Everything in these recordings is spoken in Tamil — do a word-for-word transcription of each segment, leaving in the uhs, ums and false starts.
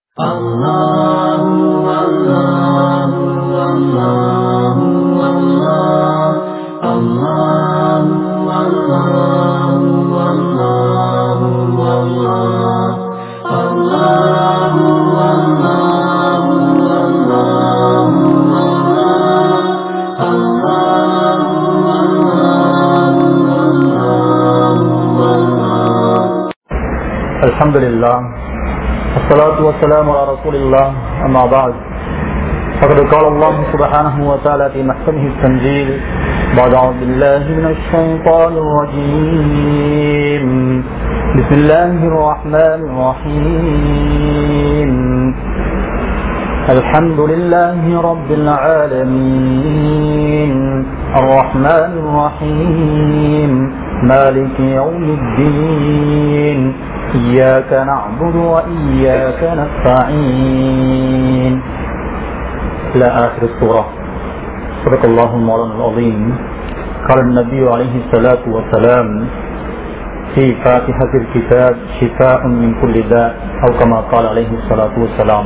Alhamdulillah, wassalatu wassalamu ala rasulillah, amma ba'd. Faqad qala Allah subhanahu wa ta'ala fi mahkamihi at-tanzil, ba'da billahi minash shaitanir rajim. Bismillahir rahmanir rahim. Alhamdulillahi rabbil alamin, ar-rahmanir rahim, maliki yawmiddin. إياك نعبد وإياك نستعين إلى آخر السورة. صدق الله مولانا العظيم. قال النبي عليه الصلاة والسلام في فاتحة الكتاب شفاء من كل داء أو كما قال عليه الصلاة والسلام.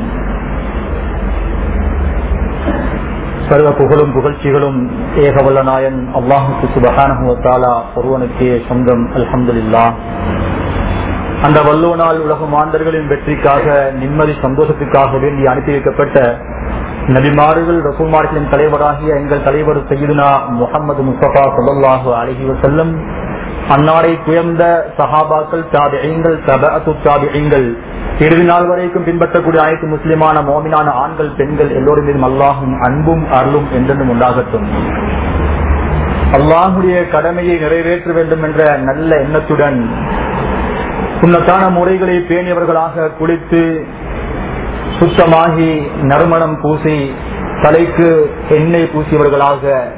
சர்வ புகழும் புகழ்ச்சிகளும் ஏகவல்ல நாயன் அல்லாஹுக்கு சுப்ஹானஹு வ தஆலா ஒருவனுக்கே சொந்தம். அல்ஹம்துலில்லாஹ். அந்த வல்லோனால் உலக மாந்தர்களின் வெற்றிக்காக நிம்மதி சந்தோஷத்துக்காக வேண்டி அனுப்பி வைக்கப்பட்ட நபிமார்கள் ரசூல்மார்களின் தலைவராகிய எங்கள் தலைவர் சய்யிதுனா முஹம்மது முஸ்தபா ஸல்லல்லாஹு அலைஹி வஸல்லம், அன்னாரை உயர்ந்த சஹாபாக்கள், தாபிஈன்கள், தபஅத்து தாபிஈன்கள், இறுதி நாள் வரைக்கும் பின்பற்றக்கூடிய அனைத்து முஸ்லிமான மோமினான ஆண்கள் பெண்கள் எல்லோரும் மீதும் அல்லாஹும் அன்பும் அருளும் என்றென்றும் உண்டாகட்டும். அல்லாஹுடைய கடமையை நிறைவேற்ற வேண்டும் என்ற நல்ல எண்ணத்துடன் சுன்னத்தான முறைகளை பேணியவர்களாக குளித்து சுத்தமாகி நறுமணம் பூசி தலைக்கு எண்ணெய் பூசியவர்களாக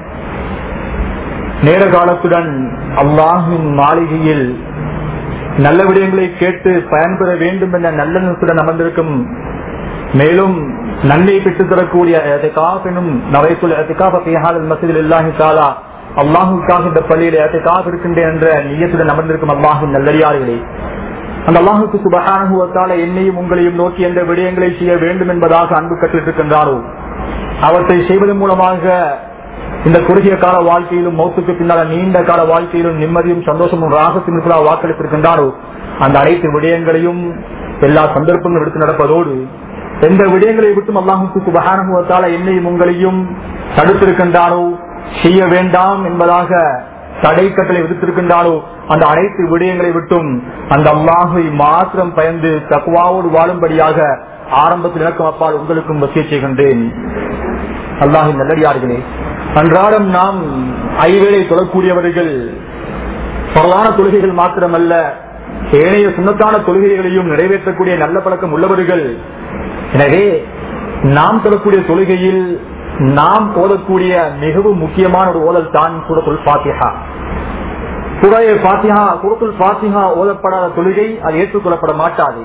நேர காலத்துடன் அல்லாஹின் மாளிகையில் நல்ல விடயங்களை கேட்டு பயன்பெற வேண்டும் என்ற நல்லெண்ணத்துடன் அமர்ந்திருக்கும், மேலும் நன்மை பெற்றுத் தரக்கூடிய அல்லாஹுக்காக இந்த பள்ளியில் இருக்கின்றேன் என்ற நியத்துடன் அமர்ந்திருக்கும் அல்லாஹின் நல்லடியார்களே, அந்த அல்லாஹுக்கு சுப்ஹானஹு வ தஆலா என்னையும் உங்களையும் நோக்கி என்ற விடயங்களை செய்ய வேண்டும் என்பதாக அன்பு கற்றிருக்கின்றாரோ அவற்றை செய்வதன் மூலமாக இந்த குறுகிய கால வாழ்க்கையிலும் மௌத்துக்கு பின்னால் நீண்ட கால வாழ்க்கையிலும் நிம்மதியும் சந்தோஷமும் ராகத்தின் வாக்களித்திருக்கின்றாரோ அந்த அனைத்து விடயங்களையும் எல்லா சந்தர்ப்பங்களும் எடுத்து நடப்பதோடு எந்த விடயங்களை விட்டும் அல்லாஹுக்கு சுப்ஹானஹு வ தஆலா என்னையும் உங்களையும் தடுத்திருக்கின்றாரோ செய்ய வேண்டாம் என்பதாக தடை கட்டளை விதித்திருக்கின்றாரோ அந்த அனைத்து விடயங்களை விட்டும் அந்த அல்லாஹை மாத்திரம் பயந்து தக்வாவோடு வாழும்படியாக ஆரம்பத்தில் எனக்கும் அப்பால் உங்களுக்கும் வசியச் செய்கின்றேன். அல்லாஹின் நல்லடியார்களே, அன்றாடம் நாம் ஐவேளை தொழக்கூடியவர்கள், பரவான தொழுகைகள் மாத்திரமல்ல ஏனைய சுன்னத்தான தொழுகைகளையும் நிறைவேற்றக்கூடிய நல்ல பழக்கம் உள்ளவர்கள். எனவே நாம் தொழக்கூடிய தொழுகையில் நாம் ஓதக்கூடிய மிகவும் முக்கியமான ஒரு ஓதல் தான் சூரத்துல் ஃபாத்திஹா. சூரே ஃபாத்திஹா, சூரத்துல் ஃபாத்திஹா ஓதப்படாத தொழுகை அது ஏற்றுக்கொள்ளப்பட மாட்டாது.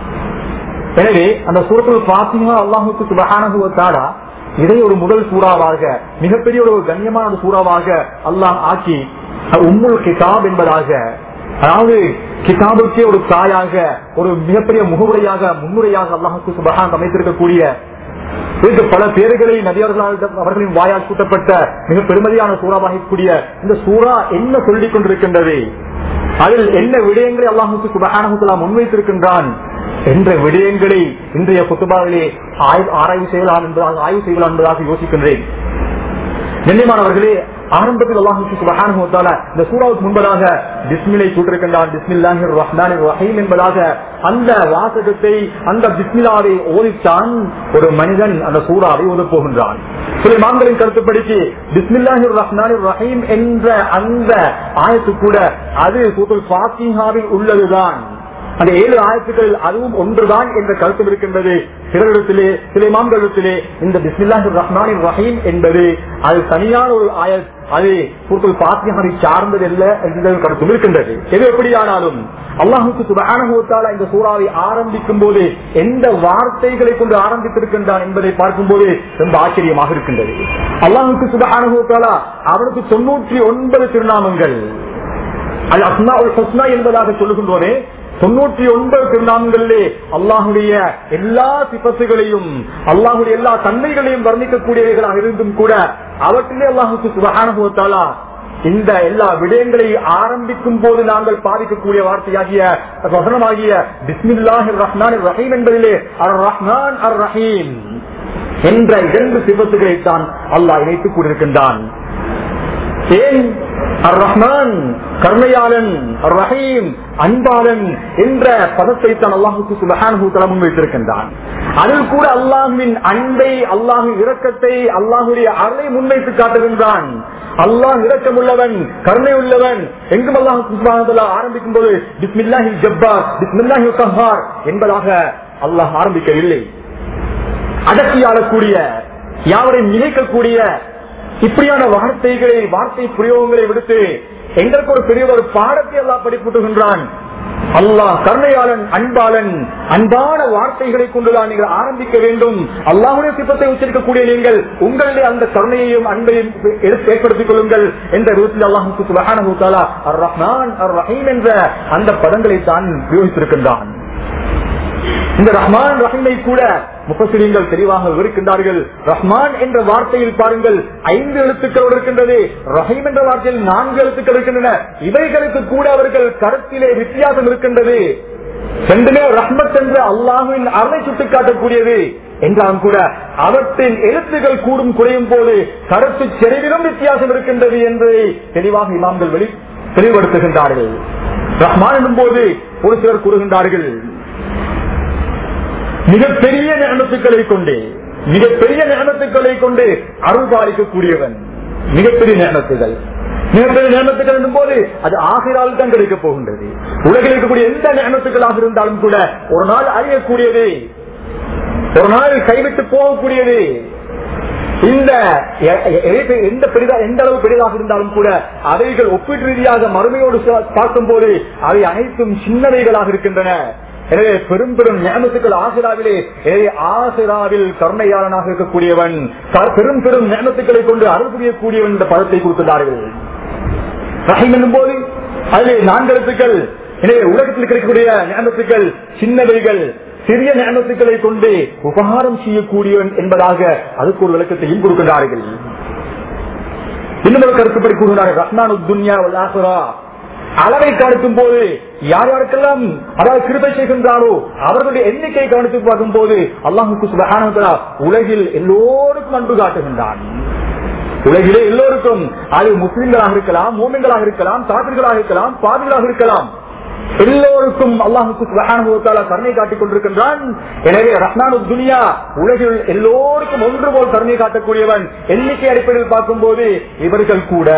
எனவே அந்த சூரத்துல் ஃபாத்திஹா அல்லாஹுக்கு சுப்ஹானஹு வ தஆலா இதை ஒரு முதல் சூறாவாக, மிகப்பெரிய ஒரு கண்ணியமான ஒரு சூறாவாக அல்லாஹ் ஆக்கி உம்முல் கிதாப் என்பதாக, அதாவது கிதாபுக்கே ஒரு தாயாக, ஒரு மிகப்பெரிய முகவுரையாக, முன்னுரையாக அல்லாஹுக்கு சுப்ஹானஹு அமைத்திருக்கக்கூடிய பல பேர்களை நபியவர்களால் அவர்களின் வாயால் கூட்டப்பட்ட மிக பெருமதியான சூறாவாகக்கூடிய இந்த சூறா என்ன சொல்லிக் கொண்டிருக்கின்றது, அதில் என்ன விடயங்களை அல்லாஹுக்கு சுப்ஹானஹு வ தஆலா முன்வைத்திருக்கின்றான் என்ற விடயங்களை இன்றைய குத்துபாவிலே ஆராய்வு செய்யலாம் என்பதாக ஆய்வு செய்யலாம் என்பதாக யோசிக்கின்றேன். கண்ணியமானவர்களே, ஆரம்பத்தில் அல்லாஹுக்கு சுப்ஹானஹு வ தஆலா இந்த சூறாவுக்கு முன்பதாக பிஸ்மிலை கூட்டிருக்கின்றான். பிஸ்மில்லாஹிர் ரஹ்மானிர் ரஹீம் என்பதாக அந்த வாசகத்தை, அந்த பிஸ்மில்லாவை ஓதித்தான் ஒரு மனிதன் அந்த சூறாவை ஓதப் போகின்றான். சில இமாம்களின் கருத்துப்படிக்கு பிஸ்மில்லாஹிர் ரஹ்மானிர் ரஹீம் என்ற அந்த ஆயத்து கூட அது சூரத்துல் ஃபாத்திஹாவில் உள்ளதுதான். அந்த ஏழு ஆயத்துக்களில் அதுவும் ஒன்றுதான் என்ற கருத்து இருக்கின்றது. சிலரிடத்திலே, சில இமாம்களிடத்திலே இந்த பிஸ்மில்லாஹிர் ரஹ்மானிர் ரஹீம் என்பது அது தனியான ஒரு ஆயத், அது சூரத்துல் ஃபாத்திஹாவை சார்ந்தது அல்ல என்ற கருத்தும் இருக்கின்றது. எது எப்படியானாலும் அல்லாஹுக்கு சுப்ஹானஹு வ தஆலா இந்த சூறாவை ஆரம்பிக்கும் போது எந்த வார்த்தைகளை கொண்டு ஆரம்பித்திருக்கின்றான் என்பதை பார்க்கும் போது ரொம்ப ஆச்சரியமாக இருக்கின்றது. அல்லாஹுக்கு சுப்ஹானஹு வ தஆலா அவனுக்கு தொன்னூற்றி ஒன்பது திருநாமங்கள், அல் அஸ்மாஉல் ஹுஸ்னா என்பதாக சொல்லுகின்றோமே, தொண்ணூற்றி ஒன்பது திருநாமங்களிலே அல்லாஹுடைய எல்லா சிபத்துகளையும் அல்லாஹுடைய எல்லா தன்மைகளையும் வர்ணிக்கக்கூடியவைகளாக இருந்தும் கூட அவற்றிலே அல்லாஹுக்கு சுப்ஹானஹு வ தஆலா இந்த எல்லா விடயங்களை ஆரம்பிக்கும் போது நாங்கள் பாதிக்கக்கூடிய வார்த்தையாகிய வசனமாகிய பிஸ்மில்லாஹிர் ரஹ்மானிர் ரஹீம் என்பதிலே அர் ரஹ்மான் அர் ரஹீம் என்ற இரண்டு சிபத்துகளை தான் அல்லாஹ் இணைத்துக் கொண்டிருக்கின்றான். ஏன் அர் ரஹ்மான் கருணையாளன், அர் ரஹீம் அன்பாளன் என்ற பதத்தை தான் அல்லாஹுக்கு சுப்ஹானஹு வ தஆலா முன்வைத்திருக்கின்றான். அதில் கூட அல்லாஹ்வின் அன்பை, அல்லாஹ்வின் இரக்கத்தை, அல்லாஹுடைய அருளை முன்வைத்து காட்டுகின்றான். அல்லாஹ் இரக்கம் உள்ளவன், கருணை உள்ளவன். எங்கும் அல்லாஹ் சுப்ஹானஹு வ தஆலா ஆரம்பிக்கும் போது பிஸ்மில்லாஹில் ஜப்பார், பிஸ்மில்லாஹில் கஹ்ஹார் என்பதாக அல்லாஹ் ஆரம்பிக்கவில்லை. அடக்கி ஆளக்கூடிய, யாவரையும் நினைக்கக்கூடிய இப்படியான வார்த்தைகளை, வார்த்தை பிரயோகங்களை விடுத்து எங்களுக்கு ஒரு பெரிய ஒரு பாடத்தை அல்லாஹ் படிப்புட்டுகின்றான். அல்லாஹ் கருணையாளன், அன்பாளன், அன்பான வார்த்தைகளை கொண்டுதான் நீங்கள் ஆரம்பிக்க வேண்டும். அல்லாஹுடைய சிப்பத்தை உச்சரிக்கக்கூடிய நீங்கள் உங்களுடைய அந்த கருணையையும் அன்பையும் ஏற்படுத்திக் கொள்ளுங்கள் என்ற விதத்தில் அல்லாஹ் சுப்ஹானஹு வ தஆலா அர் ரஹ்மான் அர் ரஹீம் என்ற அந்த பதங்களை தான் உபயோகித்திருக்கின்றான். இந்த ரஹ்மான் ரஹீமை கூட முஃபஸ்ஸிரீன்கள் தெளிவாக விவரிக்கின்றார்கள். ரஹ்மான் என்ற வார்த்தையில் பாருங்கள் ஐந்து எழுத்துக்கள் இருக்கின்றது, ரஹீம் என்ற வார்த்தையில் நான்கு எழுத்துக்கள் இருக்கின்றன. இவைகளுக்கு கூட அவர்கள் கருத்திலே வித்தியாசம் இருக்கின்றது. ரெண்டுமே ரஹ்மத் என்ற அல்லாஹ்வின் அருளை சுட்டிக்காட்டக்கூடியது என்றாலும் கூட அவற்றின் எழுத்துக்கள் கூடும் குறையும் போது கருத்து செறிவிலும் வித்தியாசம் இருக்கின்றது என்று தெளிவாக இமாம்கள் வெளி தெளிவுபடுத்துகின்றார்கள். ரஹ்மான் என்னும் போது ஒரு சிலர் கூறுகின்றார்கள், மிகப்பெரிய நியமத்துக்களை கொண்டு மிகப்பெரிய நியமத்துக்களை கொண்டு அருள் பாலிக்கக்கூடியவன். மிகப்பெரிய நியமத்துகள், மிகப்பெரிய நியமத்துக்கள் என்னும் போது அது ஆகிரால் தான் கிடைக்க போகின்றது. உலகில் இருக்கக்கூடிய எந்த நியமத்துக்களாக இருந்தாலும் கூட ஒரு நாள் அழியக்கூடியது, ஒரு நாள் கைவிட்டு போகக்கூடியது. இந்த எந்த பெரிதா எந்த அளவு பெரிதாக இருந்தாலும் கூட அவைகள் ஒப்பீட்டு ரீதியாக மறுமையோடு பார்க்கும் போது அவை அனைத்தும் சின்னவைகளாக இருக்கின்றன. எனவே பெரும் பெரும் நியமத்துக்கள் ஆசிராவிலே, ஆசிராவில் கருணையாளனாக இருக்கக்கூடியவன், பெரும் பெரும் நியமத்துக்களை கொண்டு அருள் புரியக்கூடியவன் என்ற பதத்தை கொடுக்கிறார்கள். ரஹீம் என்னும் போது அதிலே நான்கு எழுத்துக்கள். எனவே உலகத்தில் கிடைக்கக்கூடிய நியமத்துக்கள் சின்னவைகள், சிறிய நியமத்துக்களை கொண்டு உபகாரம் செய்யக்கூடியவன் என்பதாக அதுக்கு ஒரு விளக்கத்தையும் கொடுக்கிறார்கள். இன்னும் ஒரு கருத்துப்படி கூறுகிறார்கள், ரஹ்மானுத் துன்யா வல் ஆখিরা, அளவை கவனிக்கும் போது யார் யாருக்கெல்லாம் அதாவது கிருபை செய்கின்றாரோ அவர்களுடைய எண்ணிக்கை கவனித்து பார்க்கும் போது அல்லாஹ்வுக்கு சுப்ஹானஹு வ தஆலா உலகில் எல்லோருக்கும் அன்பு காட்டுகின்றான். உலகிலே எல்லோருக்கும், அது முஸ்லிம்களாக இருக்கலாம், மூமின்களாக இருக்கலாம், காபிர்களாக இருக்கலாம், பாவிகளாக இருக்கலாம், எல்லோருக்கும் அல்லாஹ்வுக்கு சுப்ஹானஹு வ தஆலா கருணை காட்டிக் கொண்டிருக்கின்றான். எனவே ரஹ்மானுத் துன்யா உலகில் எல்லோருக்கும் ஒன்று போல் கருணை காட்டக்கூடியவன். எண்ணிக்கை அடிப்படையில் பார்க்கும் போது இவர்கள் கூட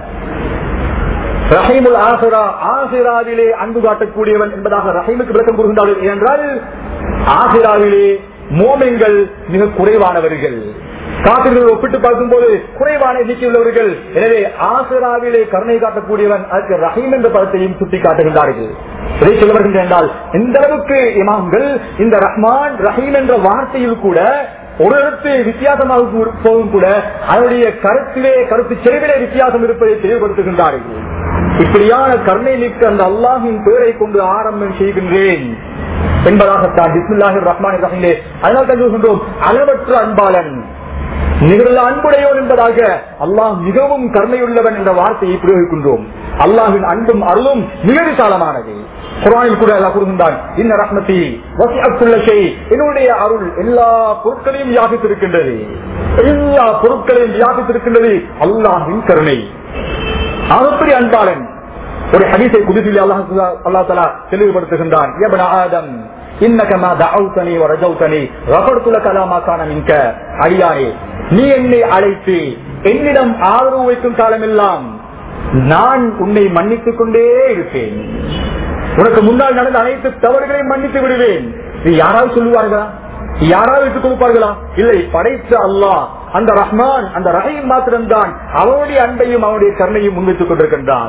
ரஹீமுல் ஆகிரா, ஆகிராவிலே அன்பு காட்டக்கூடியவன் என்பதாக ரஹீமுக்கு விளக்கம் கூறுகின்றார்கள். ஏனென்றால் ஆகிராவிலே மோமின்கள் மிக குறைவானவர்கள், காபிர்கள் ஒப்பிட்டு பார்க்கும் போது குறைவான எண்ணிக்கை உள்ளவர்கள். எனவே ஆகிராவிலே கருணை காட்டக்கூடியவன், அதற்கு ரஹீம் என்ற பதத்தையும் சுட்டி காட்டுகின்றார்கள். இதை சொல்ல வருகின்றன என்றால் இந்த அளவுக்கு இமாம்கள் இந்த ரஹ்மான் ரஹீம் என்ற வார்த்தையில் கூட ஒரு இடத்து வித்தியாசமாக போகும் கூட அதனுடைய கருத்திலே கருத்து செறிவிலே வித்தியாசம் இருப்பதை தெளிவுபடுத்துகின்றார்கள். இப்படியான கருணை மிக்க அந்த அல்லாஹின் பெயரை கொண்டு ஆரம்பம் செய்கின்றேன் என்பதாகத்தான் பிஸ்மில்லாஹிர் ரஹ்மானிர் ரஹீம். அதனால் தான் சொல்கின்றோம் அளவற்ற அன்பாளன், நிகழ்ந்த அன்புடையோன் என்பதாக அல்லாஹ் மிகவும் கருணையுள்ளவன் என்ற வார்த்தையை பிரயோகிக்கின்றோம். அல்லாஹின் அன்பும் அருளும் மிக விசாலமானது. குர்ஆனில் கூட அல்லாஹ் கூறுகின்றான், இன்ன ரஹ்மதி வஸிஅத் குல்ல ஷை, என்னுடைய அருள் எல்லா பொருட்களையும் வியாபித்திருக்கின்றது, எல்லா பொருட்களையும் வியாபித்திருக்கின்றது அல்லாஹ்வின் கருணை. அப்படி அன்பாளன். ஒரு ஹதீஸை குதுசிலே அல்லாஹ் அல்லாஹ் தஆலா தெளிவுபடுத்துகின்றான், யா இப்ன ஆதம் இன்னக மா தஅவுதனி வ ரஜௌதனி கஃபர்து லக லா மா கான மின்க, அடியாரே நீ என்னை அழைத்து என்னிடம் ஆதரவு வைக்கும் காலமெல்லாம் நான் உன்னை மன்னித்துக் கொண்டே இருப்பேன். உனக்கு முன்னால் நடந்த அனைத்து தவறுகளையும் மன்னித்து விடுவேன். இது யாராவது சொல்லுவார்களா? யாராவது விட்டுக் கொடுப்பார்களா? இல்லை, படைத்த அல்லாஹ் அந்த ரஹ்மான் அந்த ரஹீம் மாத்திரம்தான் அவனுடைய அன்பையும் அவனுடைய கருணையும் முன்வைத்துக் கொண்டிருக்கின்றான்.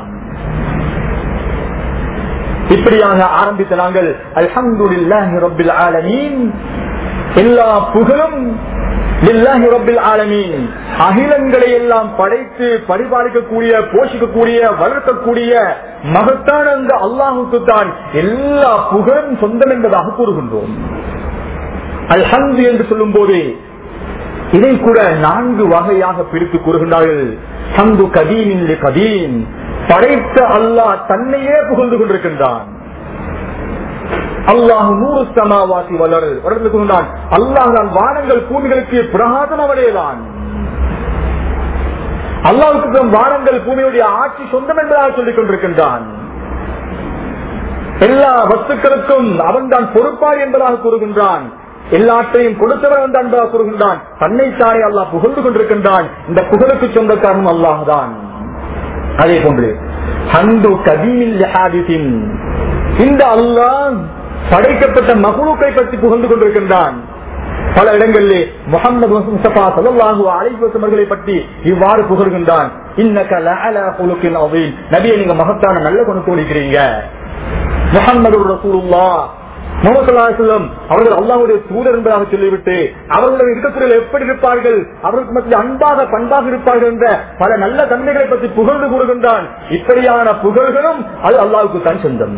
இப்படியாக ஆரம்பித்த நாங்கள் அல்ஹம்துலில்லாஹி ரப்பில் ஆலமீன், எல்லா புகழும் லில்லாஹி ரப்பில் ஆலமீன், அகிலங்களை எல்லாம் படைத்து பரிபாலிக்கக்கூடிய, போஷிக்கக்கூடிய, வளர்க்கக்கூடிய மகத்தான அந்த அல்லாஹுக்கு தான் எல்லா புகழும் சொந்தம் என்பதாக கூறுகின்றோம். அல்ஹம்து என்று சொல்லும் போது இதை கூட நான்கு வகையாக பிரித்து கூறுகின்றார்கள். ஹம்து கதீமின் லி கதீம், படைத்த அல்லாஹ் தன்னையே புகழ்ந்து கொண்டிருக்கின்றான். அல்லாஹ் நூறு சமாவாசி வளர் வளர்ந்து கொண்டான். அல்லாஹ் தான் வானங்கள் பூமிகளுக்கு பிரகாசம் அவனேதான். அல்லாஹ்வுக்கு வானங்கள் பூமியுடைய ஆட்சி சொந்தம் என்பதாக சொல்லிக் கொண்டிருக்கின்றான். எல்லா வஸ்துக்களுக்கும் அவன் தான் பொறுப்பார் என்பதாக கூறுகின்றான். எல்லாற்றையும் கொடுத்தவன் அவன் தான் என்பதாக கூறுகின்றான். தன்னைத்தானே அல்லாஹ் புகழ்ந்து கொண்டிருக்கின்றான். இந்த புகழுக்கு சொந்தக்காரனும் அல்லாஹ் தான். அதே போன்று ஹந்து கதீமில் ஹாதிஸின், இந்த அல்லாஹ் படைக்கப்பட்ட மஹ்லூக்கை பற்றி புகழ்ந்து கொண்டிருக்கின்றான். பல இடங்களிலே முஹம்மது முஸ்தபா ஸல்லல்லாஹு அலைஹி வஸல்லம் அவர்களை பற்றி இவ்வாறு புகழ்கின்றான். இன்னக லஅலா குலுகின் அதீம், நபியே நீங்க மகத்தான நல்ல குணத்தோடு இருக்கிறீங்க. முஹம்மது ரசூலுல்லாஹ் முஹம்மது ஸல்லல்லாஹு அலைஹி வஸல்லம் அவர்கள் அல்லாஹ்வுடைய தூதர் என்பதாக சொல்லிவிட்டு அவர்களுடைய இருக்கக்கூடிய எப்படி இருப்பார்கள், அவர்களுக்கு மத்தியில் அன்பாக பண்பாக இருப்பார்கள் என்ற பல நல்ல தன்மைகளை பற்றி புகழ்ந்து கூறுகின்றான். இப்படியான புகழ்களும் அது அல்லாஹ்வுக்கு தான் சொந்தம்.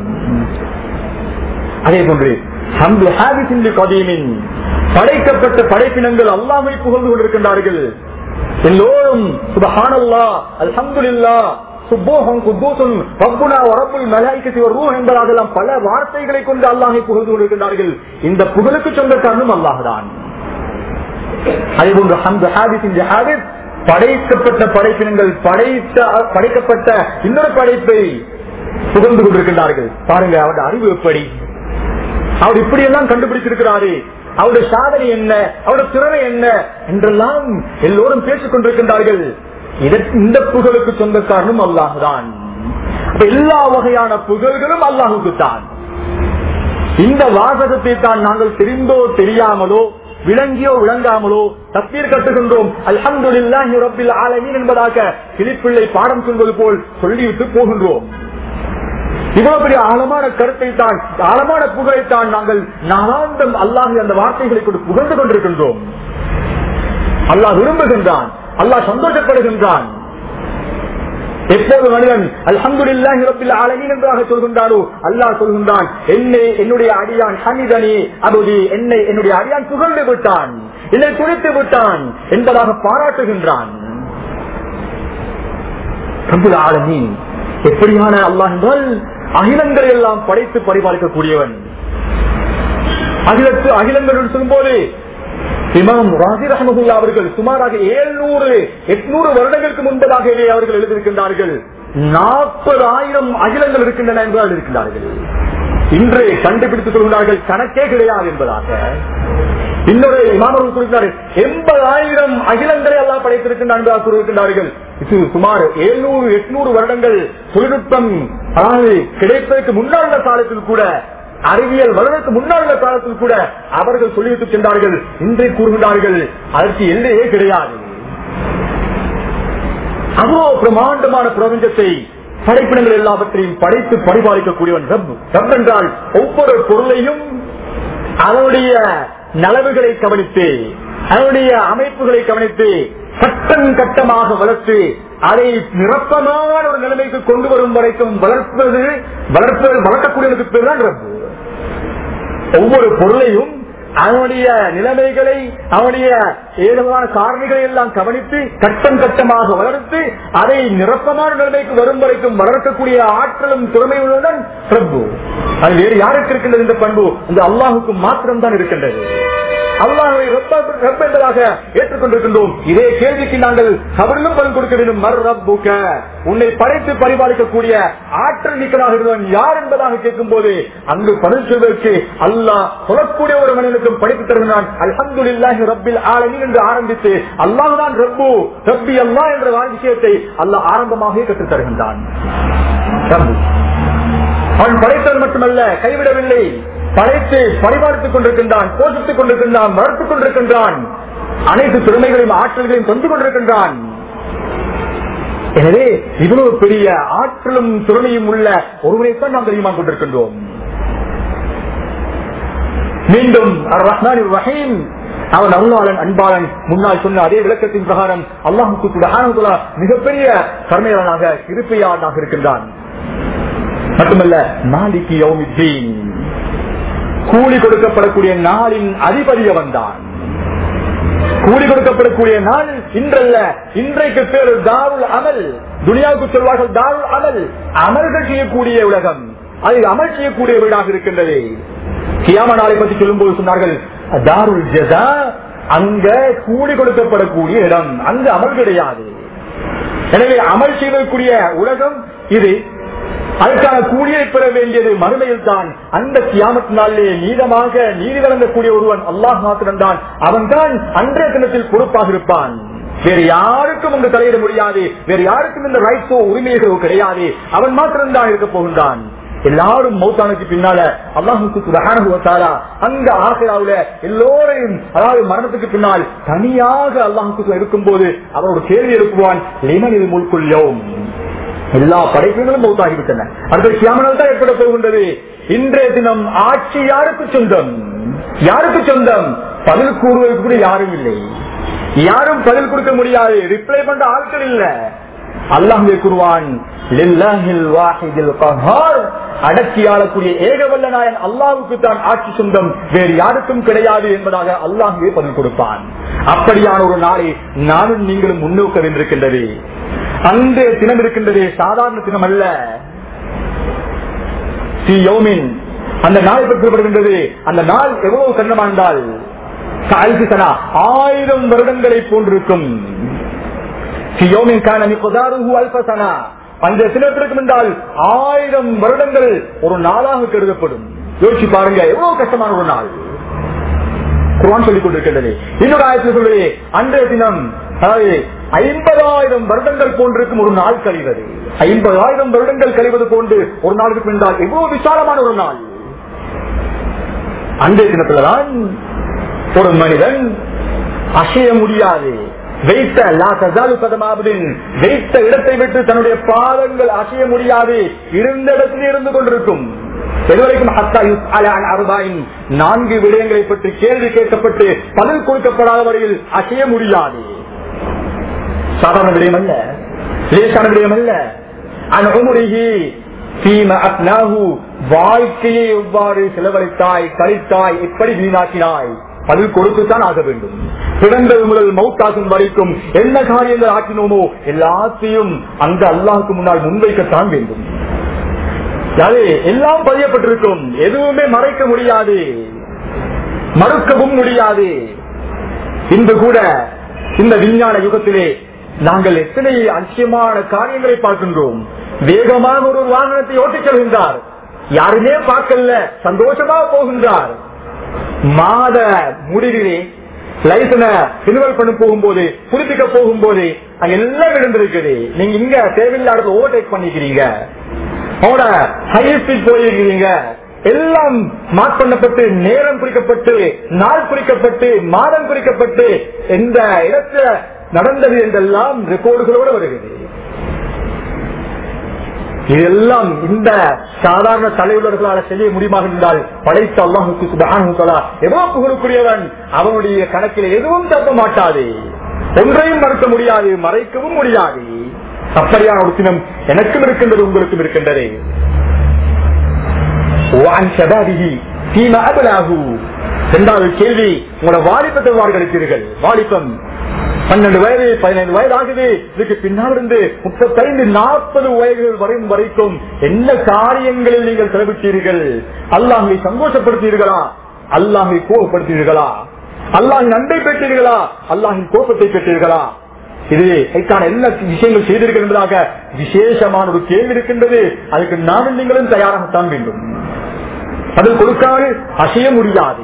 அதே போன்று ஹம்து ஹாதிஸின் லி கதீமின், படைக்கப்பட்ட படைப்பினங்கள் அல்லாஹ்வை புகழ்ந்து கொண்டிருக்கின்றார்கள். எல்லோரும் சுப்ஹானல்லாஹ், அல்ஹம்துலில்லாஹ், சுப்ஹான் குத்தூஸுன் ரப்புனா வ ரப்புல் மலாயிகத்தி வ ரூஹ் என்பதாகலாம் பல வார்த்தைகளை கொண்டு அல்லாஹ்வை புகழ்ந்து கொண்டிருக்கின்றார்கள். இந்த புகழுக்கு சொந்தக்காரனும் அல்லாஹ் தான். அதே போன்று ஹம்து ஹாதிஸின் லி ஹாதிஸ், படைக்கப்பட்ட படைப்பினங்கள் படைத்த படைக்கப்பட்ட இன்னொரு படைப்பை புகழ்ந்து கொண்டிருக்கின்றார்கள். பாருங்க அவருடைய அறிவு எப்படி, அவர் இப்படி எல்லாம் கண்டுபிடிச்சிருக்கிறாரு, அவருடைய சாதனை என்ன, அவருடைய திறமை என்ன என்றெல்லாம் எல்லோரும் பேசிக் கொண்டிருக்கின்றார்கள். இந்த புகழுக்கு சொந்தக்காரனும் அல்லாஹ் தான். எல்லா வகையான புகழ்களும் அல்லாஹுக்கு தான். இந்த வாசகத்தை தான் நாங்கள் தெரிந்தோ தெரியாமலோ விளங்கியோ விளங்காமலோ தக்பீர் கட்டுகின்றோம். அல்ஹம்துலில்லாஹி ரப்பில் ஆலமீன் என்பதாக கிளிப்பிள்ளை பாடம் சொல்வது போல் சொல்லிவிட்டு போகின்றோம். இவ்வளவு பெரிய ஆழமான கருத்தை தான், ஆழமான புகழைத்தான் நாங்கள் நாளாந்தம் அல்லாஹ் அந்த வார்த்தைகளை கொண்டு புகழ்ந்து கொண்டிருக்கின்றோம். அல்லாஹ் விரும்புகின்றான், அல்லாஹ் சந்தோஷப்படுகின்றான். எப்போது மனிதன் அல்ஹம்துலில்லாஹி ரப்பில் ஆலமீன் என்றாக சொல்கின்றானோ அல்லாஹ் சொல்கின்றான், என்னை என்னுடைய அடியான் ஹமிதனி அபுதி, என்னை என்னுடைய அடியான் புகழ்ந்து விட்டான், என்னை துணித்து விட்டான் என்பதாக பாராட்டுகின்றான். ரப்பில் ஆலமீன் எப்படியான அல்லாஹ் என்றால் அகிலங்களை எல்லாம் படைத்து பரிபாலிக்கக்கூடியவன். அகிலத்து அகிலங்கள் சொல்லும் போது இமாம் ராஜி ரஹ்மத்துல்லாஹி அவர்கள் சுமாராக ஏழுநூறு எட்நூறு வருடங்களுக்கு முன்பதாகவே அவர்கள் எழுதியிருக்கின்றார்கள். நாற்பதாயிரம் அகிலங்கள் இருக்கின்றன என்பதால் இருக்கின்றார்கள். இன்று கண்டுபிடித்துக் கொள்கிறார்கள், கணக்கே கிடையாது என்பதாக. இன்னொரு இமாமர்கள் கூறுகிறார்கள், எண்பதாயிரம் அகிலங்களை எல்லாம் படைத்திருக்கின்றார் என்பதாக கூறியிருக்கின்றார்கள். இது சுமார் எழுநூறு எட்நூறு வருடங்கள் தொழில்நுட்பம் அதாவது கிடைப்பதற்கு முன்னால் உள்ள காலத்தில் கூட, அறிவியல் வருவதற்கு முன்னால் உள்ள காலத்தில் கூட அவர்கள் சொல்லிவிட்டு சென்றார்கள். இன்றைக்கு கூறுகின்றார்கள் அதற்கு எல்லையே கிடையாது. அவ்வளோ பிரமாண்டமான பிரபஞ்சத்தை படைப்பினங்கள் எல்லாவற்றையும் படைத்து பரிபாலிக்கக்கூடியவன் ரப். ரப் என்றால் ஒவ்வொரு பொருளையும் அதனுடைய நலவுகளை கவனித்து, அதனுடைய அமைப்புகளை கவனித்து கட்டம் கட்டமாக வளர்த்து அதை நிரப்பமான ஒரு நிலைமைக்கு கொண்டு வரும் வரைக்கும் வளர்ப்பது வளர்ப்பது வளர்க்கக்கூடியவனுக்கு பேர் தான் ரப். ஒவ்வொரு பொருளையும் அவனுடைய நிலைமைகளை, அவனுடைய ஏதுவான காரணிகளை எல்லாம் கவனித்து கட்டம் கட்டமாக வளர்த்து அதை நிரப்பமான நிலைமைக்கு வரும் வரைக்கும் வளர்க்கக்கூடிய ஆற்றலும் திறமையுடன் பிரபு. அது வேறு யாருக்கு இருக்கின்றது இந்த பண்பு? இந்த அல்லாஹுக்கு மாத்திரம் தான் இருக்கின்றது. அல்லாஹ்வை ரப் என்பதாக ஏற்றுக்கொண்டிருக்கின்றோம். இதே கேள்விக்கு நாங்கள் கபரிலும் பலன் கொடுக்க வேண்டும். மர் ரப்புக, உன்னை படைத்து பரிபாலிக்கக்கூடிய ஆற்றல் மிக்கதாக இருந்தவன் யார் என்பதாக கேட்கும் போது அங்கு பதில் சொல்வதற்கு அல்லாஹ் சொல்லக்கூடிய ஒரு மனிதனுக்கும் படித்து தருகிறான். அல்ஹம்துலில்லாஹி ரப்பில் ஆலமீன் என்று ஆரம்பித்து அல்லாஹ் தான் ரப்பு, ரப்பி அல்லாஹ் என்ற விஷயத்தை அல்லாஹ் ஆரம்பமாக கற்றுத் தருகின்றான். அவன் படைத்தவன் மட்டுமல்ல, கைவிடவில்லை, படைத்து பரிபாலித்துக் கொண்டிருக்கின்றான், போஷித்துக் கொண்டிருக்கின்றான், வளர்த்துக் கொண்டிருக்கின்றான், அனைத்து திறமைகளையும் ஆற்றல்களையும் தந்து கொண்டிருக்கின்றான். எனவே இவ்வளவு பெரிய ஆற்றலும் திறமையும் உள்ள ஒருவரைத்தான் நாம் தெரியுமா கொண்டிருக்கின்றோம். மீண்டும் அர் ரஹ்மான் ரஹீம், அவன் அருளாளன் அன்பாளன். முன்னால் சொன்ன அதே விளக்கத்தின் பிரகாரம் அல்லாஹுக்கு சுப்ஹானஹு வ தஆலா மிகப்பெரிய கருணையாளனாக இருப்பையாளனாக இருக்கின்றான். மட்டுமல்ல மாலிகி யௌமித்தீன், கூலி கொடுக்கப்படக்கூடிய நாளின் அதிபதி அவன்தான். கூலி கொடுக்கப்படக்கூடிய நாள் இன்றல்ல, இன்றைக்கு பேரு தாருல் அமல். துனியாவுக்கு சொல்வார்கள் தாருல் அமல், அமல்கள் செய்யக்கூடிய உலகம், அது அமல் செய்யக்கூடிய வீடாக இருக்கின்றது. கியாம நாளை பற்றி சொல்லும் போது சொன்னார்கள் தாருல் ஜஸா, அங்க கூலி கொடுக்கப்படக்கூடிய இடம், அங்கு அமல் கிடையாது. எனவே அமல் செய்யக்கூடிய உலகம் இது. அதற்கான கூலியை பெற வேண்டியது மறுமையில் தான். அந்த கியாமத் நாளிலே நீதமாக நீதி வழங்கக்கூடிய ஒருவன் அல்லாஹ் மாத்திரம்தான். அவன் தான் அன்றைய தினத்தில் பொறுப்பாக இருப்பான். வேறு யாருக்கும் அங்கு தலையிட முடியாது, வேறு யாருக்கும் இந்த ரைட்ஸோ உரிமைகளோ கிடையாது. அவன் மாத்திரம்தான் இருக்க போகின்றான். எல்லாரும் மௌத்தானுக்கு பின்னால அல்லாஹுக்கு சுப்ஹானஹு வ தஆலா அங்க ஆகிராவுல எல்லோரையும், அதாவது மரணத்துக்கு பின்னால் தனியாக அல்லாஹுக்கு இருக்கும் போது அவன் ஒரு கேள்வி எழுப்புவான், லிமனில் முல்குல் யௌம், எல்லா படைப்புகளும் மௌத்தாகிவிட்டன, அடுத்த கியாமத் தான் ஏற்பட போகின்றது. இன்றைய தினம் ஆட்சி யாருக்கு சொந்தம்? யாருக்கு சொந்தம்? பதில் கூறுவதற்கு கூட யாரும் இல்லை, யாரும் பதில் கொடுக்க முடியாது, ரிப்ளை பண்ற ஆட்கள் இல்ல. அல்லாஹ் கூறுவான், லில்லாஹில் வாஹிதில் கஹார், அடக்கி ஆளக்கூடிய ஏகவல்ல நாயன் அல்லாஹ்வுக்கு தான் ஆட்சி சொந்தம், வேறு யாருக்கும் கிடையாது என்பதாக அல்லாஹ்வே பதில் கொடுப்பான். அப்படியான ஒரு நாளை நானும் நீங்களும் முன்னோக்க வேண்டியிருக்கின்றது. அந்த தினம் இருக்கின்றதே சாதாரண தினம் அல்ல. அந்த நாளை பற்றப்படுகின்றது. அந்த நாள் எவ்வளவு கண்ணமாண்டால் ஆயிரம் வருடங்களை போன்றிருக்கும். அந்த சிலத்திற்கும் என்றால் ஆயிரம் வருடங்கள் ஒரு நாளாக கருதப்படும். யோசிச்சு பாருங்க, எவ்வளவு கஷ்டமான ஒரு நாள் குர்ஆன் சொல்லிக் கொண்டிருக்கின்றது. இன்னொரு ஆயத்தில் சொல்லுது, அன்றைய தினம் அதாவது ஐம்பதாயிரம் வருடங்கள் போன்றிருக்கும் ஒரு நாள் கழிவது. ஐம்பதாயிரம் வருடங்கள் கழிவது போன்று ஒரு நாளுக்கு என்றால் எவ்வளவு விசாலமான ஒரு நாள். அன்றைய தினத்துலதான் ஒரு மனிதன் அசைய முடியாது, வைத்த வைத்த இடத்தை விட்டு தன்னுடைய பாதங்கள் அசைய முடியாது, இருந்த இடத்தில் இருந்து கொண்டிருக்கும். இதுவரைக்கும் நான்கு விடயங்களை பற்றி கேள்வி கேட்கப்பட்டு பதில் கொடுக்கப்படாத வரையில் அசைய முடியாது. சாதாரண விடயம் அல்ல, லேசான விடயம் அல்ல. வாழ்க்கையை எவ்வாறு செலவழித்தாய், கழித்தாய், எப்படி வீணாக்கினாய், பதில் கொடுத்துத்தான் ஆக வேண்டும். பிறந்தது முதல் மௌத்தாகும் வரைக்கும் என்ன காரியங்கள் ஆக்கினோமோ எல்லாத்தையும் அந்த அல்லாஹுக்கு முன்னால் முன்வைக்கத்தான் வேண்டும். எல்லாம் பதியப்பட்டிருக்கும், எதுவுமே மறைக்க முடியாது, மறுக்கவும் முடியாது. இன்று கூட இந்த விஞ்ஞான யுகத்திலே நாங்கள் எத்தனை அதிசயமான காரியங்களை பார்க்கின்றோம். வேகமாக ஒரு வாகனத்தை ஓட்டிச் செல்கின்றார், யாருமே பார்க்கல, சந்தோஷமா போகின்றார். மாத முடிவிலே லைசன்ஸ ரினிவல் பண்ண போகும்போது, புதுப்பிக்க போகும்போது அங்க எல்லாம் விழுந்திருக்குது. நீங்க இங்க தேவையில்லாத ஓவர்டேக் பண்ணிக்கிறீங்க, அவனோட ஹை ஸ்பீட் போயிருக்கிறீங்க, எல்லாம் மார்க் பண்ணப்பட்டு, நேரம் குறிக்கப்பட்டு, நாள் குறிக்கப்பட்டு, மாதம் குறிக்கப்பட்டு, எந்த இடத்துல நடந்தது என்றெல்லாம் ரெக்கார்டுகளோடு வருகிறது. இதெல்லாம் இந்த சாதாரண தலைவர்களால் செய்ய முடியுமாக இருந்தால் படைத்த அல்லாஹுக்கு சுப்ஹானஹு வ தஆலா எவ்வளவு புகழுக்குரியவன். அவனுடைய கணக்கில் எதுவும் தப்ப மாட்டாது, ஒன்றையும் மறுக்க முடியாது, மறைக்கவும் முடியாது. அப்படியான ஒரு தினம் எனக்கும் இருக்கின்றது, உங்களுக்கும் இருக்கின்றது. இரண்டாவது கேள்வி, உங்களோட வாலிபத்தை வார்களித்தீர்கள். வாலிபம் பன்னெண்டு வயது பதினைந்து வயது ஆகுது. இதுக்கு பின்னால் இருந்து முப்பத்தைந்து நாற்பது வயதுகள் வரையும் வரைக்கும் என்ன காரியங்களில் நீங்கள் செலவிட்டீர்கள்? அல்லாஹை சந்தோஷப்படுத்தீர்களா, அல்லாஹை கோபப்படுத்தீர்களா, அல்லாஹின் அன்பை பெற்றீர்களா, அல்லாஹின் கோபத்தை பெற்றீர்களா? இது இதற்கான என்ன விஷயங்கள் செய்தீர்கள் என்பதாக விசேஷமான ஒரு கேள்வி இருக்கின்றது. அதுக்கு நானும் நீங்களும் தயாராகத்தான் வேண்டும். அது கொடுக்காது அசைய முடியாது.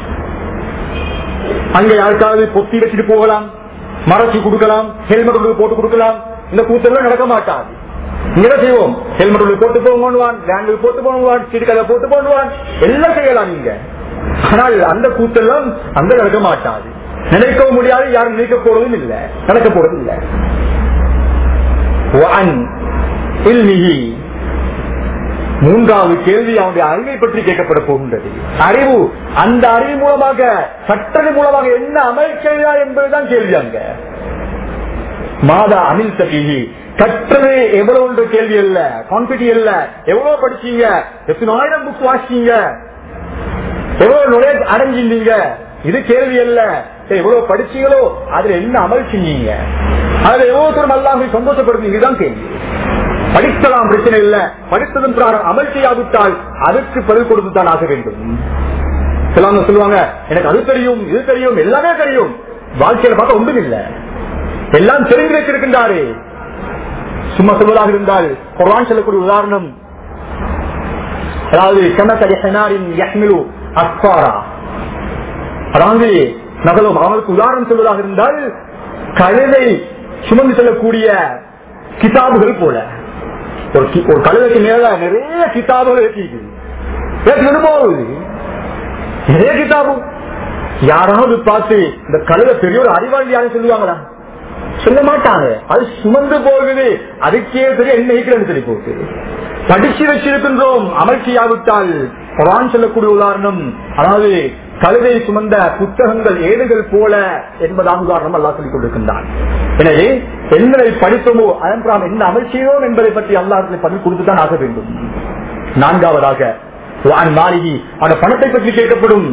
அங்கே யாருக்காவது பொத்தி வச்சுட்டு போகலாம், மறைச்சு கொடுக்கலாம், ஹெல்மெட் போட்டு கொடுக்கலாம். இந்த கூத்தெல்லாம் நடக்க மாட்டாது. இங்க செய்வோம், ஹெல்மெட் போட்டு போவான், வேன்கள் போட்டு போவான், சீட்டுக்கதை போட்டு போடுவான், எல்லாம் செய்யலாம் நீங்க. ஆனால் அந்த கூத்தெல்லாம் அங்க நடக்க மாட்டாது, நினைக்கவும் முடியாது, யாரும் நினைக்க போறதும் இல்லை, நடக்க போறதும் இல்லை. மூன்றாவது கேள்வி அவனுடைய அறிவை பற்றி கேட்கப்பட போகின்றது. அறிவு, அந்த அறிவு மூலமாக கற்றல் மூலமாக என்ன அமல் செய்தார் என்பதுதான் கேள்வி. அங்க மாதா அனில் சகிஹி கற்றது எவ்வளவு என்ற கேள்வி அல்ல, கான்பிட்டி அல்ல. எவ்வளவு படிச்சீங்க, எத்தனை ஆயிரம் புக்ஸ் வாசிச்சீங்க, எவ்வளவு நுழைய அடைஞ்சிருந்தீங்க, இது கேள்வி அல்ல. எவ்வளவு படிச்சீங்களோ அதுல என்ன அமல் செஞ்சீங்க, அதுல எவ்வளவு தூரம் அல்லாஹ்வை சந்தோஷப்படுத்தீங்க, இதுதான் கேள்வி. படிக்கலாம் பிரச்சனை இல்ல, படித்ததன் பிரகாரம் அமல் செய்யாவிட்டால் அதுக்கு பதில் கொடுத்துதான் ஆக வேண்டும். சிலவங்க சொல்லுவாங்க எனக்கு அது தெரியும் இது தெரியும் எல்லாமே தெரியும், வாழ்க்கையில பார்த்தா ஒன்றும் இல்ல, எல்லாம் தெரிந்து வைத்திருக்கின்றாரே. சும்மா சொல்வதாக இருந்தால் குர்ஆன் சொல்லக்கூடிய உதாரணம், அதாவது அதாவது நகலும் அவனுக்கு உதாரணம் சொல்வதாக இருந்தால் கழுதை சுமந்து செல்லக்கூடிய கிதாபுகள் போல. ஒரு கழுதைக்கு மேல நிறைய கிதாபுகள் ஏற்றிட்டு போகுது, நிறைய கிதாபு. யாராவது பார்த்து இந்த கழுதை பெரிய ஒரு அறிவாளி யாரும் சொல்லுவாங்களா? சொல்ல மாட்டாங்க. அது சுமந்து போகுது, அதுக்கே தெரிய என்ன சொல்லி போகுது. படிச்சு வச்சிருக்கின்றோம், அமல் செய்யாவிட்டால் குர்ஆன் சொல்லக்கூடிய உதாரணம், அதாவது கழுதை சுமந்த புத்தகங்கள் ஏடுகள் போல என்பதாக உதாரணம் அல்லாஹ் சொல்லிக் கொண்டிருக்கின்றான். எனவே என்னை படித்தோமோ அதன் என்ன அமல் செய்வோம் என்பதை பற்றி அல்லாஹ் பதில் கொடுத்துதான் ஆக வேண்டும். நான்காவதாக மாளிகை அந்த பணத்தை பற்றி கேட்கப்படும்.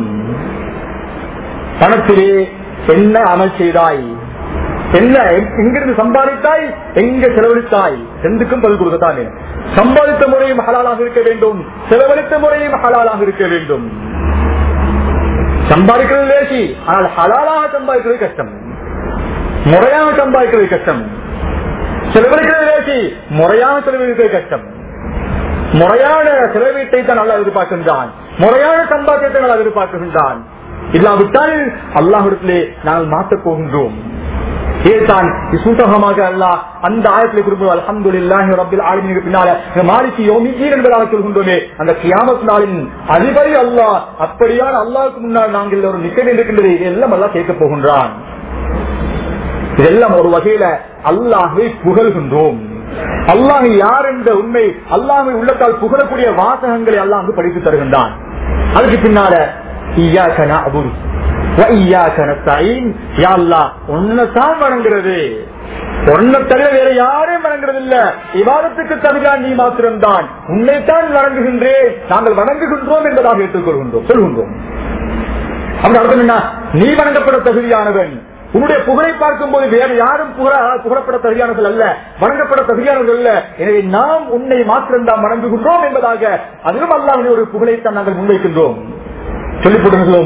பணத்திலே என்ன அமல் செய்தாய், என்ன எங்கிருந்து சம்பாதித்தாய், எங்க செலவழித்தாய், ரெண்டுக்கும் பதில் கொடுக்கத்தான். சம்பாதித்த முறையும் ஹலாலாக இருக்க வேண்டும், செலவழித்த முறையும் ஹலாலாக இருக்க வேண்டும். சம்பாதிக்கிறது லேசி, ஆனால் ஹலாலாக சம்பாதிக்கிறது கஷ்டம், முறையாக சம்பாதிக்கிறது கஷ்டம். செலவழிக்கிறது லேசி, முறையாக செலவழிக்கிறது கஷ்டம். முறையான செலவீட்டை தான் நல்லா எதிர்பார்க்கின்றான், முறையான சம்பாத்தியத்தை நல்லா எதிர்பார்க்கின்றான். இல்லாவிட்டால் அல்லாஹ்விடத்திலே நாங்கள் மாற்றப் போகின்றோம். ஏதான் சுத்தமாக அல்லாஹ் அந்த ஆயத்திலே குறிப்பிடுவோம், அல்ஹம்துலில்லாஹி ரப்பில் ஆலமீன் பின்னால மாலிகி யௌமிddin என்பதாக சொல்கின்றோமே, அந்த கியாமத் நாளின் அதிபதி அல்லாஹ். அப்படியான அல்லாஹ்வுக்கு முன்னால் நாங்கள் ஒரு நிக்கல் இருக்கின்றது, இதெல்லாம் அல்லாஹ் கேட்கப் போகின்றான். இதெல்லாம் ஒரு வகையில அல்லாஹ்வை புகழ்கின்றோம். அல்லாஹ் யார் என்ற உண்மை, அல்லாஹ்வை உள்ளத்தால் புகழக்கூடிய வாசகங்களை அல்லாஹ் அங்கு படித்து தருகின்றான். அதுக்கு பின்னால இய்யாக நஅபுது வ இய்யாக நஸ்தஈன், யா அல்லாஹ் உன்னைத்தான் வணங்குறது, உன்னை தவிர வேற யாரையும் வணங்குறது இல்ல, இபாதத்துக்கு தகுதியான நீ மாத்திரம்தான், உன்னைத்தான் வணங்குகின்றேன், நாங்கள் வணங்குகின்றோம் என்பதாக ஏற்றுக்கொள்கின்றோம் சொல்கின்றோம். அப்படி அர்த்தம் என்ன? நீ வணங்கப்பட தகுதியானவன். உன்னுடைய புகழை பார்க்கும் போது வேறு யாரும் புகழப்பட தகுதியானவர்கள் அல்ல, வணங்கப்பட தகுதியானவர்கள் அல்ல. எனவே நாம் உன்னை மாத்திரம்தான் வணங்குகின்றோம் என்பதாக அதிலும் அல்லாஹ்வுடைய ஒரு புகழைத்தான் நாங்கள் முன்வைக்கின்றோம். சொல்லிக் கொடுக்கிறோம்,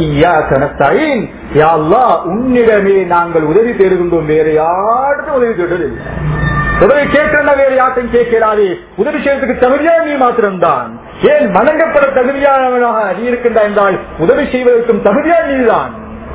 உன்னிடமே நாங்கள் உதவி தேடுகின்றோம், வேற யாருக்கும் உதவி தேடுவதில்லை. உதவி கேட்கிறா வேற யாருக்கும் கேட்கிறாரே, உதவி செய்வதற்கு தகுதியான நீ மாத்திரம்தான். ஏன் வணங்கப்பட தகுதியானவனாக நீ இருக்கின்ற என்றால் உதவி செய்வதற்கும் தகுதியான நீதான்.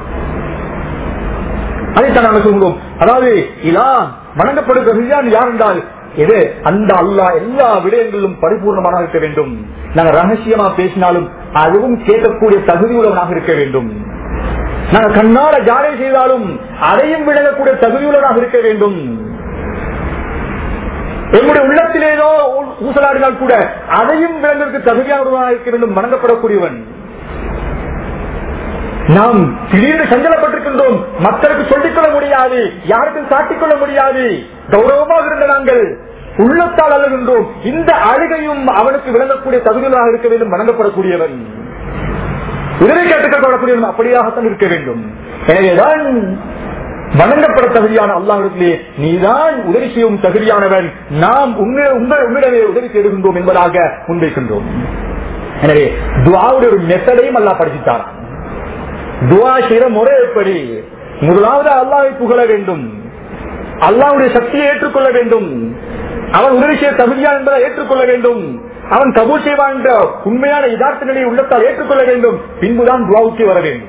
அதைத்தான் நாங்கள் சொல்கிறோம். அதாவது இலா வணங்கப்படும் தகுதியான யார் என்றால் எது? அந்த அல்லாஹ் எல்லா விடயங்களிலும் பரிபூர்ணமாக இருக்க வேண்டும். நாங்கள் ரகசியமா பேசினாலும் அதுவும் கேட்கக்கூடிய தகுதி உள்ளவனாக இருக்க வேண்டும். நாங்கள் கண்ணால ஜாரை செய்தாலும் அதையும் விளங்கக்கூடிய தகுதி உள்ளவனாக இருக்க வேண்டும். எங்களுடைய உள்ளத்திலேதோ ஊசலாடினால் கூட அதையும் விளங்குவதற்கு தகுதியானவனாக இருக்க வேண்டும், வணங்கப்படக்கூடியவன். நாம் திடீர்னு சஞ்சலப்பட்டிருக்கின்றோம், மக்களுக்கு சொல்லிக்கொள்ள முடியாது, யாருக்கும் காட்டிக்கொள்ள முடியாது, கௌரவமாக இருந்த நாங்கள் உள்ளத்தால் அழுகின்றோம். இந்த அழுகையும் அவனுக்கு விளங்கக்கூடிய தகுதிகளாக இருக்க வேண்டும், வணங்கப்படக்கூடியவன், உதவி கேட்டுக்கொள்ளக்கூடியவன் அப்படியாகத்தான் இருக்க வேண்டும். எனவேதான் வணங்கப்பட தகுதியான அல்லாஹ்விடத்திலே நீதான் உதவி செய்யும் தகுதியானவன், நாம் உங்களிடமே உதவி செய்கின்றோம் என்பதாக முன்வைக்கின்றோம். எனவே துஆவுடைய ஒரு மெத்தடையும் அல்லாஹ் படிச்சுட்டாரான். துஆ செய்கிற முறை எப்படி? முதலாவது அல்லாஹ்வை புகழ வேண்டும், அல்லாஹ்வுடைய சக்தியை ஏற்றுக்கொள்ள வேண்டும், அவன் உதவி செய்ய தகுதியான் என்பதை ஏற்றுக்கொள்ள வேண்டும், அவன் கபூல் செய்வான் என்ற உண்மையான யதார்த்த நிலையை உள்ளத்தால் ஏற்றுக்கொள்ள வேண்டும். பின்புதான் துஆவுக்கு வர வேண்டும்.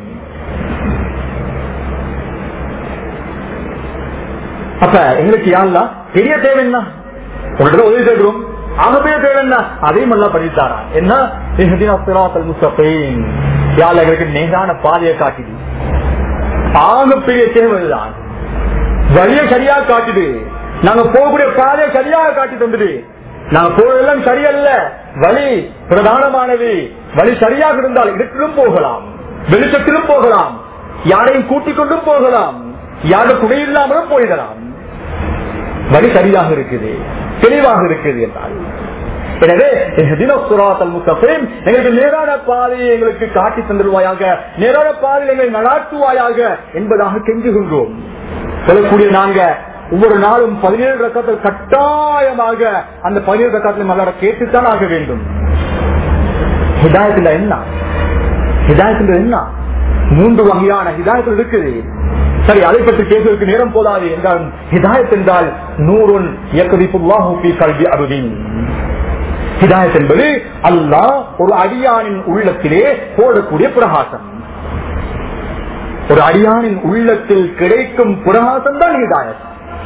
அப்ப எங்களுக்கு யா அல்லாஹ் பெரிய தேவை என்ன? உங்கள்கிட்ட உதவி செய்கிறோம், ஆகப்பெரிய தேவை என்ன? அதையும் அல்லாஹ் படித்தாரா. என்ன? இஹ்தினஸ் ஸிராத்தல் முஸ்தகீம், யா அல்லாஹ் எங்களுக்கு நேரான பாதையை காட்டிடு. ஆகப்பெரிய தேவைதான், வழியை சரியாக காட்டிடு, நாங்க போகக்கூடிய பாதையை சரியாக காட்டி தந்துடு. நாங்க போவதெல்லாம் சரியல்ல, வழி பிரதானமானது, வழி சரியாக இருந்தால் இடத்திலும் போகலாம், வெளிச்சத்திலும் போகலாம், யாரையும் கூட்டிக் கொண்டும் போகலாம், யாரும் துணை இல்லாமலும் போயிடலாம். வழி சரியாக இருக்குது, தெளிவாக இருக்குது என்றால். எனவே எங்களுக்கு நேரான பாதையை எங்களுக்கு காட்டி தந்துடுவாயாக, நேரான பாதையை எங்களை நடாத்துவாயாக என்பதாக கெஞ்சுகின்றோம். சொல்லக்கூடிய நாங்க ஒவ்வொரு நாளும் பதினேழு ரக்காத்தில் கட்டாயமாக அந்த பதினேழு ரக்காத்திலும் அல்லாஹ் கேட்டுத்தான் ஆக வேண்டும். ஹிதாயத்தில் என்ன, ஹிதாயத்தில் என்ன மூன்று வகையான ஹிதாயத்தில் இருக்குது. சரி, அதை பற்றி கேட்பதற்கு நேரம் போதாது என்றால், ஹிதாயத் என்றால் நூறுன் யக்திஃபுல்லாஹு ஃபீ கல்பி அப்தின். ஹிதாயத் என்பது அல்லாஹ் ஒரு அடியானின் உள்ளத்திலே போடக்கூடிய பிரகாசம். ஒரு அடியானின் உள்ளத்தில் கிடைக்கும் பிரகாசம் தான் ஹிதாயத்.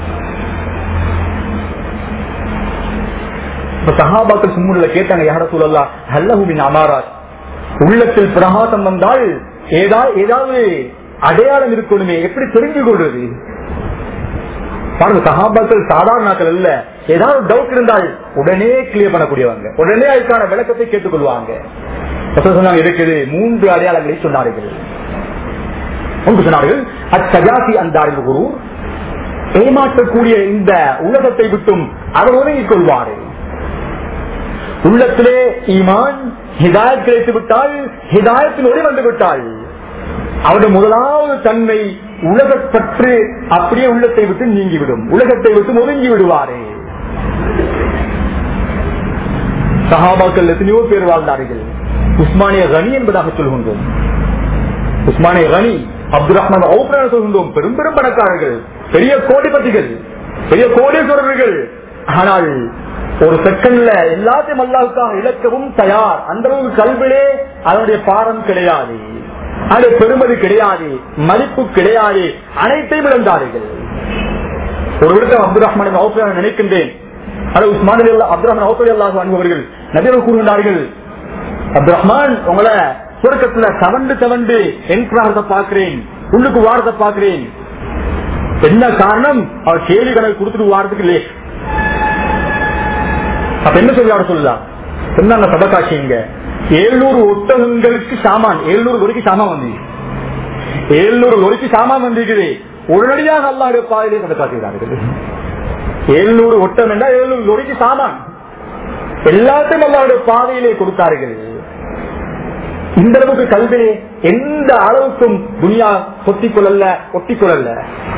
சஹாபாக்கள் சும்முல கேட்டாங்க, யா ரசூலல்லாஹ் ஹல்லஹு மின் அமாராத், உள்ளத்தில் பிரகாசம் வந்தால் ஏதாவது அடையாளம் இருக்கணுமே, எப்படி தெரிஞ்சு கொள்வது? பாருங்க, சஹாபாக்கள் சாதாரணாக்கள் இல்ல, ஏதாவது டவுட் இருந்தால் உடனே கிளியர் பண்ணக்கூடியவங்க, உடனே அதுக்கான விளக்கத்தை கேட்டுக்கொள்வாங்க. சொன்னாங்க இருக்குது மூன்று அடையாளங்களை சொன்னார்கள். ஒன்று சொன்னார்கள் அச்சஜாசி அந்தாரில் குரு, ஏமாற்றக்கூடிய இந்த உலகத்தை விட்டும் அவர் ஒதுங்கிக் கொள்வாரு. உள்ளத்திலே ஈமான் ஹிதாயத் கிடைத்து விட்டால், ஹிதாயத்தின் ஒளி வந்து விட்டால், அவருடைய முதலாவது தன்மை உலகப்பற்று அப்படியே உள்ளத்தை விட்டு நீங்கிவிடும், உலகத்தை விட்டு ஒதுங்கி விடுவாரே. சஹாபாக்கள் எத்தனையோ பேர் வாழ்ந்தார்கள். உஸ்மானிய கனி என்பதாக சொல்கின்றோம். உஸ்மானிய கனி, அப்துல் ரஹ்மான் அவுஃப் சொல்கின்றோம். பெரும் பெரும் பணக்காரர்கள், பெரிய கோடிபதிகள், பெரிய கோடீஸ்வரர்கள். ஆனால் ஒரு செகண்ட்ல எல்லாத்தையும் அல்லாஹ்வுக்காக இழக்கவும் தயார். அந்த அளவுக்கு கல்விலே அதனுடைய பாரம் கிடையாது, அதனுடைய பெருமதி கிடையாது, மதிப்பு கிடையாது, அனைத்தையும் இழந்தார்கள். ஒரு விடத்தில் அப்துல் ரஹ்மான் அவுஃப் நினைக்கின்றேன், அது உஸ்மான் அப்துல் ரஹ்மான் அவுஃப் அல்லாஹ் அனுபவர்கள் நபிகள் கூறுகின்றார்கள், அப்துல் ரஹ்மான் உங்களை சுருக்கத்துல தவண்டு தவண்டு என் பிரார்த்த பாக்குறேன், உள்ளுக்கு வாரத்தை பாக்குறேன். என்ன காரணம்? அவர் கேள்வி கணக்கு கொடுத்துட்டு வாரத்துக்கு இல்லையே. அப்ப என்ன சொல்லி அவர் சொல்லலாம் சொன்னாங்க, சபகாட்சிங்க ஏழுநூறு ஒட்டகங்களுக்கு சாமான், ஏழுநூறு லொரிக்கு சாமான் வந்து ஏழுநூறு லொரிக்கு சாமான் வந்திருக்குது. உடனடியாக அல்லாஹ்வுடைய பாதையிலே சபகாட்சிக்கிறார்கள். ஏழுநூறு ஒட்டம் என்றால் ஏழுநூறு லொரிக்கு சாமான் எல்லாத்தையும் அல்லாஹ்வுடைய பாதையிலே கொடுத்தார்கள். இந்த அளவுக்கு கல்வி எந்த அளவுக்கும் துனியா ஒட்டிக்கொள்ளல ஒட்டிக்கொள்ளல.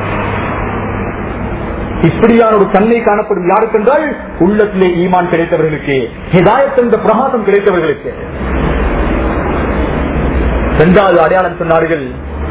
இப்படியான ஒரு தன்மை காணப்படும் யாருக்கு என்றால் உள்ளத்திலே ஈமான் கிடைத்தவர்களுக்கு, ஹிதாயத் என்ற பிரகாசம் கிடைத்தவர்களுக்கு. இரண்டாவது அடையாளம் சொன்னார்கள்,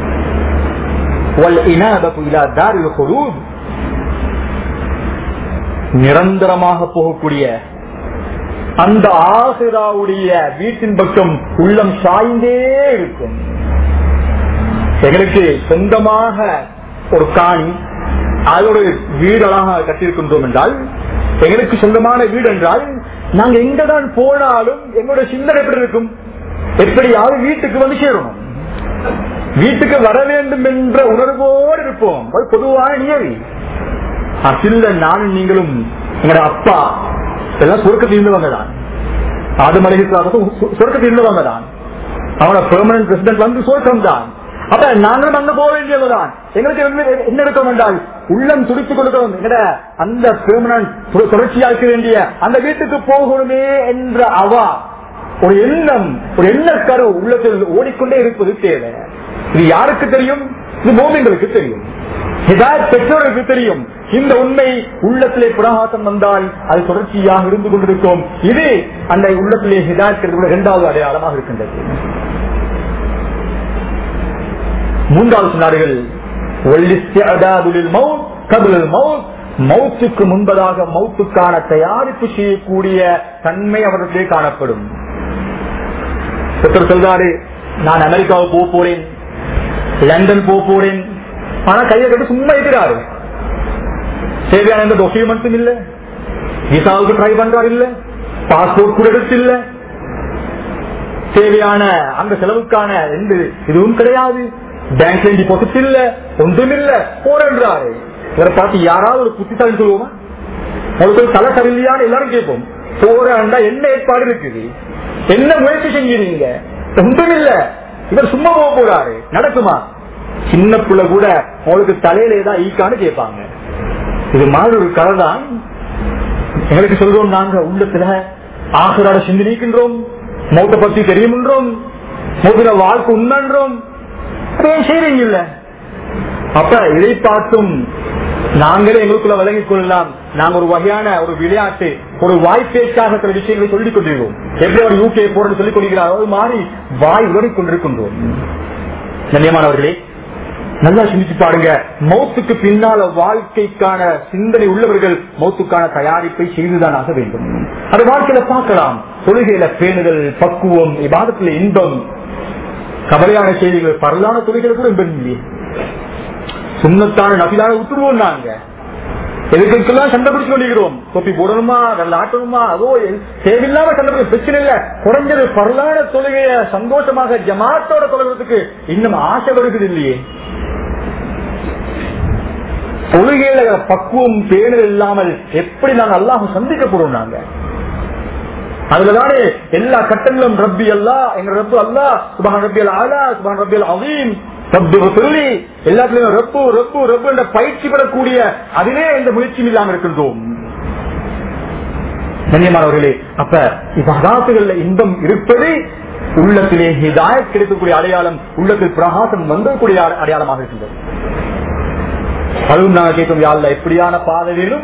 நிரந்தரமாக போகக்கூடிய அந்த ஆசிராவுடைய வீட்டின் பக்கம் உள்ளம் சாய்ந்தே இருக்கும். எங்களுக்கு சொந்தமாக ஒரு காணி, அதோட வீடெல்லாம் கட்டியிருக்கின்றோம் என்றால், எங்களுக்கு சொந்தமான வீடு என்றால், நாங்க எங்கதான் போனாலும் எங்களுடைய சிந்தனை எப்படி இருக்கும்? எப்படியாவது வீட்டுக்கு வந்து சேரணும், வீட்டுக்கு வர வேண்டும் என்ற உணர்வோடு இருப்போம். அது பொதுவான நியதி. அசில்ல நானும் நீங்களும் எங்களோட அப்பா எல்லாம் சொர்க்கத்தில் இருந்தவங்க தான். ஆதம் அலைஹிஸ்ஸலாம் சொர்க்கத்தில் இருந்தவங்க தான். அவனோட பெர்மனன்ட் பிரசிடென்ட் வந்து சொர்க்கம் தான். அப்ப நாங்களும் அங்க போக வேண்டியதுதான். எங்களுக்கு என்ன இருக்கும் என்றால், உள்ளம் துடித்துக் கொடுக்கணும், எங்கட அந்த பெர்மனன்ட் தொடர்ச்சியாக்க வேண்டிய அந்த வீட்டுக்கு போகணுமே என்ற அவா, ஒரு எண்ணம், ஒரு எண்ணக்கரு உள்ளத்தில் ஓடிக்கொண்டே இருப்பது தேவை. இது யாருக்கு தெரியும்? இது மோமின்களுக்கு தெரியும், ஹிதாயத் பெற்றோருக்கு தெரியும். இந்த உண்மை உள்ளத்திலே பிரகாசம் வந்தால் அது தொடர்ச்சியாக இருந்து கொண்டிருக்கும். இது அந்த உள்ளத்திலே ஹிதாயத் இரண்டாவது அடையாளமாக இருக்கின்றது. மூன்றாவது சொன்னார்கள், மௌத்துக்கு முன்பதாக மௌத்துக்கான தயாரிப்பு செய்யக்கூடிய தன்மை அவர்களுக்கே காணப்படும். ஒருத்தர் சொல்றாரு, நான் அமெரிக்காவுக்கு போக போறேன், லண்டன் போக போறேன், ஆனா கையை கட்டு சும்மா இருக்கிறாரு. தேவையான எந்த டாக்குமெண்ட்ஸும் இல்ல, விசாவுக்கு ட்ரை பண்றாரு இல்ல, பாஸ்போர்ட் கூட எடுத்து இல்ல, தேவையான அந்த செலவுக்கான எந்த இதுவும் கிடையாது, பேங்க்ல டிபாசிட் இல்ல, ஒன்றும் இல்ல, போறாரு. இவரை பார்த்து யாராவது ஒரு புத்திசாலி சொல்லுவோமா? அவருக்கு தலை சரியில்லையான்னு எல்லாரும் கேட்போம். போறாண்டா என்ன ஏற்பாடு இருக்குது, என்ன முயற்சி செஞ்சீங்க? ஒன்றும் இல்ல, இவர் சும்மா போக போறாரு, நடக்குமா? சின்ன பிள்ளை கூட உங்களுக்கு தலையில ஏதாவது ஈக்கான்னு கேட்பாங்க. இது மாதிரி ஒரு கதை தான் எங்களுக்கு சொல்றோம். நாங்க உள்ளத்துல ஆசிராட சிந்தனைக்கின்றோம், மௌத்த பத்தி தெரியும்ன்றோம், மௌத்தில வாழ்க்கை உண்மைன்றோம், செய்றீங்க இல்ல. அப்ப இதை பார்த்தும் நாங்களே எங்களுக்குள்ள விளங்கிக் கொள்ளலாம். நாங்க ஒரு வகையான ஒரு விளையாட்டு, ஒரு வாய்ப்பேச்சாக சில விஷயங்களை சொல்லிக் கொண்டிருக்கோம். எப்படி ஒரு யூகே போறன்னு சொல்லிக் கொள்கிறார், அது மாறி வாய் உடனே கொண்டிருக்கின்றோம். கண்ணியமானவர்களே, நல்லா சிந்திச்சு பாருங்க. மௌத்துக்கு பின்னால வாழ்க்கைக்கான சிந்தனை உள்ளவர்கள் மௌத்துக்கான தயாரிப்பை செய்துதான் ஆக வேண்டும். அது வாழ்க்கையில பார்க்கலாம். தொழுகையில பேணுதல், பக்குவம், இபாதத்துல இன்பம். கவலையான செய்திகள், பரலான தொழுகையில கூட இன்பம் இல்லையே. சுண்ணத்தான நபிலான விட்டுருவோம். நாங்க எதுக்கெல்லாம் சண்டை பிடிச்சு கொள்கிறோம். தொப்பி போடணுமா, நல்ல ஆட்டணுமா, அதோ தேவையில்லாம சண்டை பிடிச்ச பிரச்சனை இல்ல. குறைஞ்சது பரலான தொழுகைய சந்தோஷமாக ஜமாத்தோட தொழுகிறதுக்கு இன்னும் ஆசை வருகிறது இல்லையே. தொழுகையில பக்குவம் பேணல் இல்லாமல் எப்படி நாங்கள் அல்லாஹ் சந்திக்கப்படும்? நாங்க அதுலதானே எல்லா கட்டங்களும் ரப்பி அல்லா, எங்க ரப்பு அல்லா, சுபான் ரப்பி அல் ஆலா, சுபான் ரப்பி அல் அதீம், சொல்லி எல்லாத்திலும் ரப்பு ரப்பு ரப்பு என்ற பயிற்சி பெறக்கூடிய அதிலே எந்த முயற்சியும் இல்லாமல் இருக்கின்றோம். கண்ணியமானவர்களே, அப்ப இவ்வாறாத்துகள்ல இன்பம் இருப்பது உள்ளத்திலே ஹிதாயத் கிடைக்கக்கூடிய அடையாளம், உள்ளத்தில் பிரகாசம் வந்தக்கூடிய அடையாளமாக இருக்கின்றது. அதுவும் நாங்கள் கேட்கும், யா அல்லாஹ் எப்படியான பாதையிலும்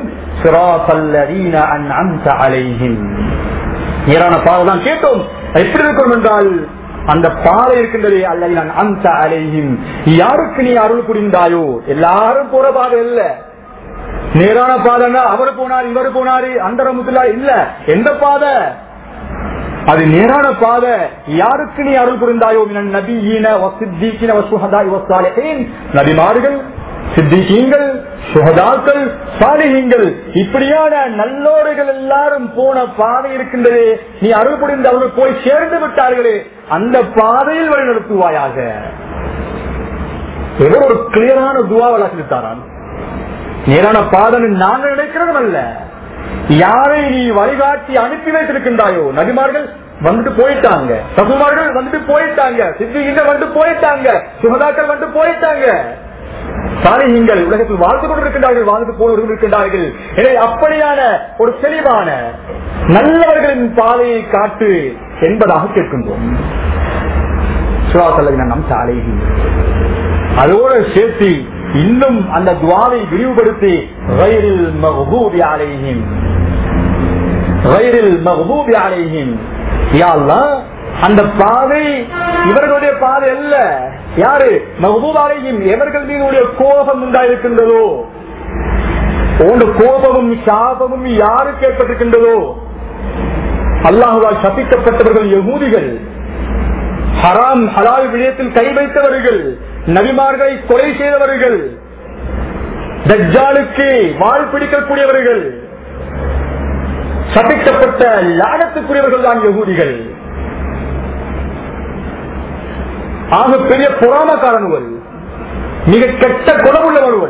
நேரான பாதை தான் கேட்டோம். எப்படி இருக்கும் என்றால் அந்த பாதை இருக்கின்றதே அல்லது அந்த அலைஹிம், யாருக்கு நீ அருள் புரிந்தாயோ. எல்லாரும் போற பாதை இல்ல. நேரான பாதைன்னா அவர் போனார், இவர் போனாரு, அந்த ரமுத்துல்லா இல்ல. எந்த பாதை அது? நேரான பாதை. யாருக்கு நீ அருள் புரிந்தாயோ, நபியீன வஸித்தீகின வஸுஹதாஇ வஸ்ஸாலிஹீன், நபிமார்கள், சித்திகீன்கள், சுஹதாக்கள், சாலிஹீன்கள், இப்படியான நல்லோர்கள் எல்லாரும் போன பாதை இருக்கின்றதே, நீ அருள் புரிந்து அவர்கள் போய் சேர்ந்து விட்டார்களே, அந்த பாதையில் வழி நடத்துவாயாக. ஏதோ ஒரு கிளியரான துவாவலா சொல்லித்தாரான். நேரான பாதனை நாங்கள் நினைக்கிறதும் அல்ல. யாரை நீ வழிகாட்டி அனுப்பி வைத்திருக்கின்றாயோ, நபிமார்கள் வந்துட்டு போயிட்டாங்க, ரசூல்மார்கள் வந்துட்டு போயிட்டாங்க, சித்திகீன்கள் வந்துட்டு போயிட்டாங்க, சுஹதாக்கள் வந்துட்டு போயிட்டாங்க, சாலிஹீன்கள் உலகத்தில் வாழ்ந்து கொண்டிருக்கின்றார்கள், வாழ்ந்து போனவர்கள் இருக்கின்றார்கள். எனவே அப்படியான ஒரு தெளிவான நல்லவர்களின் பாதையை காட்டு என்பதாக கேட்கின்றோம். அதோடு சேர்த்து இன்னும் அந்த துவாவை விரிவுபடுத்தி கைரில் மக்தூபி அலைஹிம், கைரில் மக்தூபி அலைஹிம், யா அல்லாஹ் அந்த பாதை இவர்களுடைய பாதை அல்ல. யாரு? மக்தூப் அலைஹிம், எவர்கள் மீது கோபம் உண்டாயிருக்கின்றதோ, கோபமும் சாபமும் யாருக்கு ஏற்பட்டிருக்கின்றதோ, அல்லாஹுவால் சபிக்கப்பட்டவர்கள் யகூதிகள், ஹராம் ஹலால் விடயத்தில் கை வைத்தவர்கள், நபிமார்களை கொலை செய்தவர்கள், தஜ்ஜாலுக்கு வாள் பிடிக்கக்கூடியவர்கள், சபிக்கப்பட்ட லானத்துக்குரியவர்கள் தான் யகூதிகள். ஆக பெரிய பொறாமக்காரன், மிக கெட்ட குணமுள்ளவர்கள்.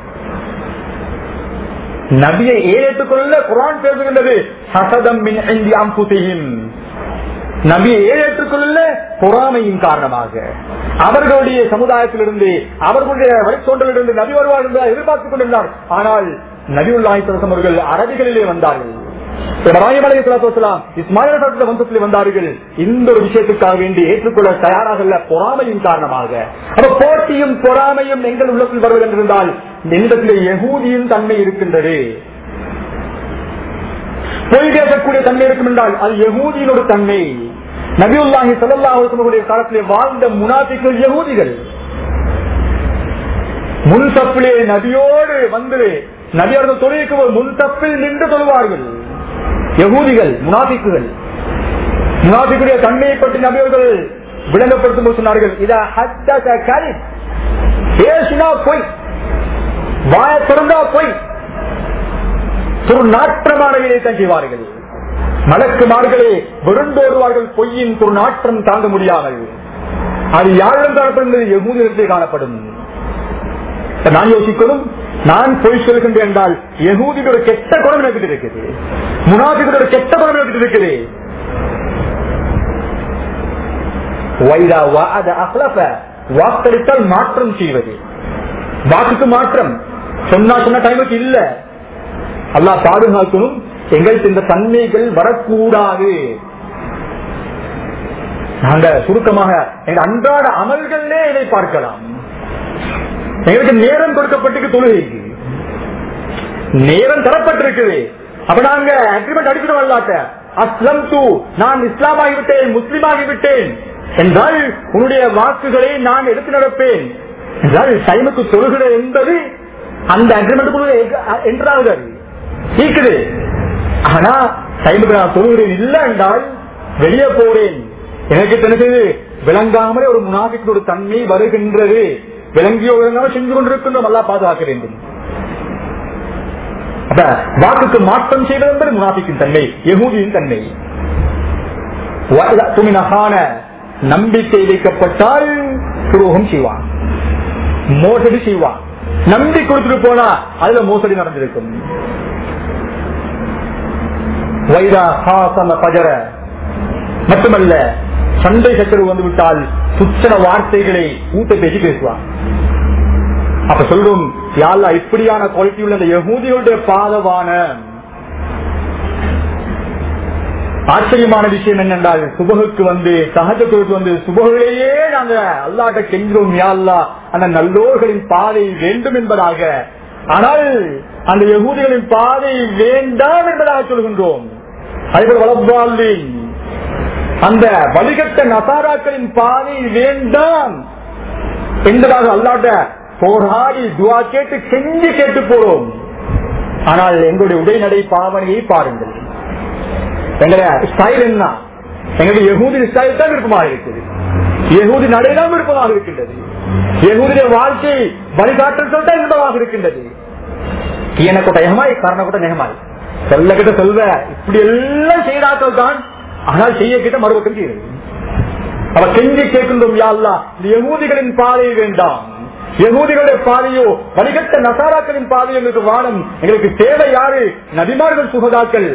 நபியை ஏற்றுக்கொள்ள குர்ஆன் பேசுகின்றது, ஹஸதம் மின் இன்தி அன்ஃபுஸிஹிம், நபியை ஏற்றுக்கொள்ள பொறாமையின் காரணமாக அவர்களுடைய சமுதாயத்திலிருந்து, அவர்களுடைய வழித்தோன்றலிருந்து நபி வருவார் என்று எதிர்பார்த்துக் கொண்டிருந்தார். ஆனால் நபியுல்லாஹி ஸல்லல்லாஹு அலைஹி வஸல்லம் அவர்கள் அரபிகளிலே வந்தார்கள், இப்ராஹிம் அலைஹிஸ்ஸலாத்து வஸலாம் இஸ்மாயில் வம்சத்திலே வந்தார்கள். இந்த ஒரு விஷயத்துக்காக வேண்டி ஏற்றுக்கொள்ள தயாராக பொறாமையின் காரணமாக. அப்ப போட்டியும் பொறாமையும் எங்கள் உள்ளத்தில் வருவது என்றிருந்தால் என்னிடத்திலே யகூதியின் தன்மை இருக்கின்றது, பொய் பேசக்கூடிய தன்மை இருக்கும் என்றால் அது யகூதியின் ஒரு தன்மை. நபியுல்லாஹி ஸல்லல்லாஹு அலைஹி வஸல்லம் காலத்திலே வாழ்ந்த முனாஃபிக்குகள் யகூதிகள். முன் தப்பிலே நபியோடு வந்து நபியர்கள் தொழுகைக்கு முன் தப்பில் நின்று தொழுவார்கள் யகூதிகள், முனாஃபிக்குகள். முனாஃபிக்குடைய தன்மையை பற்றி நபியர்கள் விளங்கப்படுத்தும் போது சொன்னார்கள், இதா ஹத்தஸ கலிப், பேசினா பொய், வாய திறந்தா பொய், ஒரு நாற்றமான வேலையைத்தான் செய்வார்கள். மலக்குமார்களே விருந்தோடுவார்கள், பொய்யின் ஒரு நாற்றம் தாங்க முடியாமல். அது யாரிடம் காணப்படுகிறது? யகூதியிடத்திலே காணப்படும். நான் யோசிக்கணும், நான் பொய் சொல்கின்றேன் என்றால் யகூதிக்கு ஒரு கெட்ட குணம் எனக்கு இருக்குது. முனாஃபிக்குடைய கெட்ட குணம் எடுத்துட்டு இருக்குது. வைதா வஅத அக்லஃப, வாக்களித்தால் மாற்றம் செய்வது, வாக்குக்கு மாற்றம். சொன்னா சொன்ன டைமுக்கு இல்ல. அல்லாஹ் பாதுகாக்கணும். எங்களுக்கு இந்த தன்மைகள் வரக்கூடாது. நாங்க சுருக்கமாக எங்க அன்றாட அமல்களே இதை பார்க்கலாம். எங்களுக்கு நேரம் கொடுக்கப்பட்டு தொழுகைக்கு நேரம் தரப்பட்டிருக்குது. அப்ப நாங்க அக்ரிமெண்ட் அடிக்கணும். அல்லாட்ட அஸ்லம் தூ, நான் இஸ்லாம் ஆகிவிட்டேன், முஸ்லீம் ஆகிவிட்டேன் என்றால் உன்னுடைய வாக்குகளை நான் எடுத்து நடப்பேன் என்றால் டைமுக்கு தொழுகிற என்பது அந்த அக்ரிமெண்ட் என்றாவது இருக்குது. ஆனா டைமுக்கு நான் தொழுகிறேன் இல்லை என்றால் வெளியே போறேன். எனக்கு தெரிஞ்சது விளங்காமலே ஒரு முனாஃபிக் ஒரு தன்மை வருகின்றது. விளங்கியோ விளங்காம செஞ்சு கொண்டிருக்கின்றோம். அல்லாஹ் பாதுகாக்க வேண்டும். அப்ப வாக்குக்கு மாற்றம் செய்வது என்பது முனாஃபிக்கின் தன்மை, யஹூதியின் தன்மை. நம்பிக்கை வைக்கப்பட்டால் துரோகம் செய்வான், மோசடி செய்வான். நம்பி கொடுத்துட்டு போனா அதுல மோசடி நடந்திருக்கும். வைரா ஹாசம பஜர, மட்டுமல்ல சண்டை சச்சரவு வந்து விட்டால் துச்சன வார்த்தைகளை ஊட்ட பேசி பேசுவான். அப்ப சொல்றோம், யாழ்லா இப்படியான குவாலிட்டி உள்ள அந்த யஹூதிகளுடைய பாதவான ஆச்சரியமான விஷயம் என்னென்றால் சுபகுக்கு வந்து சஹஜத்துக்கு வந்து சுபகுலேயே நாங்க அல்லாட்ட கெஞ்சோம், யாழ்லா அந்த நல்லோர்களின் பாதை வேண்டும் என்பதாக. ஆனால் அந்த யஹூதிகளின் பாதை வேண்டாம் என்பதாக சொல்கின்றோம். அதேபோல் வளர்வாழ்வி அந்த வழிகட்ட நசாராக்களின் பாதை வேண்டாம் என்பதாக அல்லாட்ட போராடி துவா கேட்டு செஞ்சு கேட்டு போறோம். ஆனால் எங்களுடைய உடைநடை பாவனையை பாருங்கள். எங்களுடைய ஸ்டைல் என்ன? எங்களுடைய யஹூதி ஸ்டைல் தான் விருப்பமாக இருக்குது. யஹூதி நடைதான் விருப்பமாக இருக்கின்றது. யஹூதிய வாழ்க்கை வழிகாட்டல் தான் இன்பமாக இருக்கின்றது. கீழக்கூட்ட நெகமாய் காரணக்கூட்ட நெகமாய் சொல்ல கிட்ட சொல்வ இப்படி எல்லாம் செய்தாக்கள் தான். ஆனால் செய்ய கிட்ட மறுபக்கம் செய்யுது. அவ செஞ்சு கேட்கின்றோம், யா அல்லாஹ் இந்த யஹூதிகளின் பாதை வேண்டாம், யஹூதிகளுடைய பாதையோ வழிகட்ட நசாராக்களின் பாதையோ எங்களுக்கு வானம். எங்களுக்கு தேவை யாரு? நபிமார்கள், சுகதாக்கள்,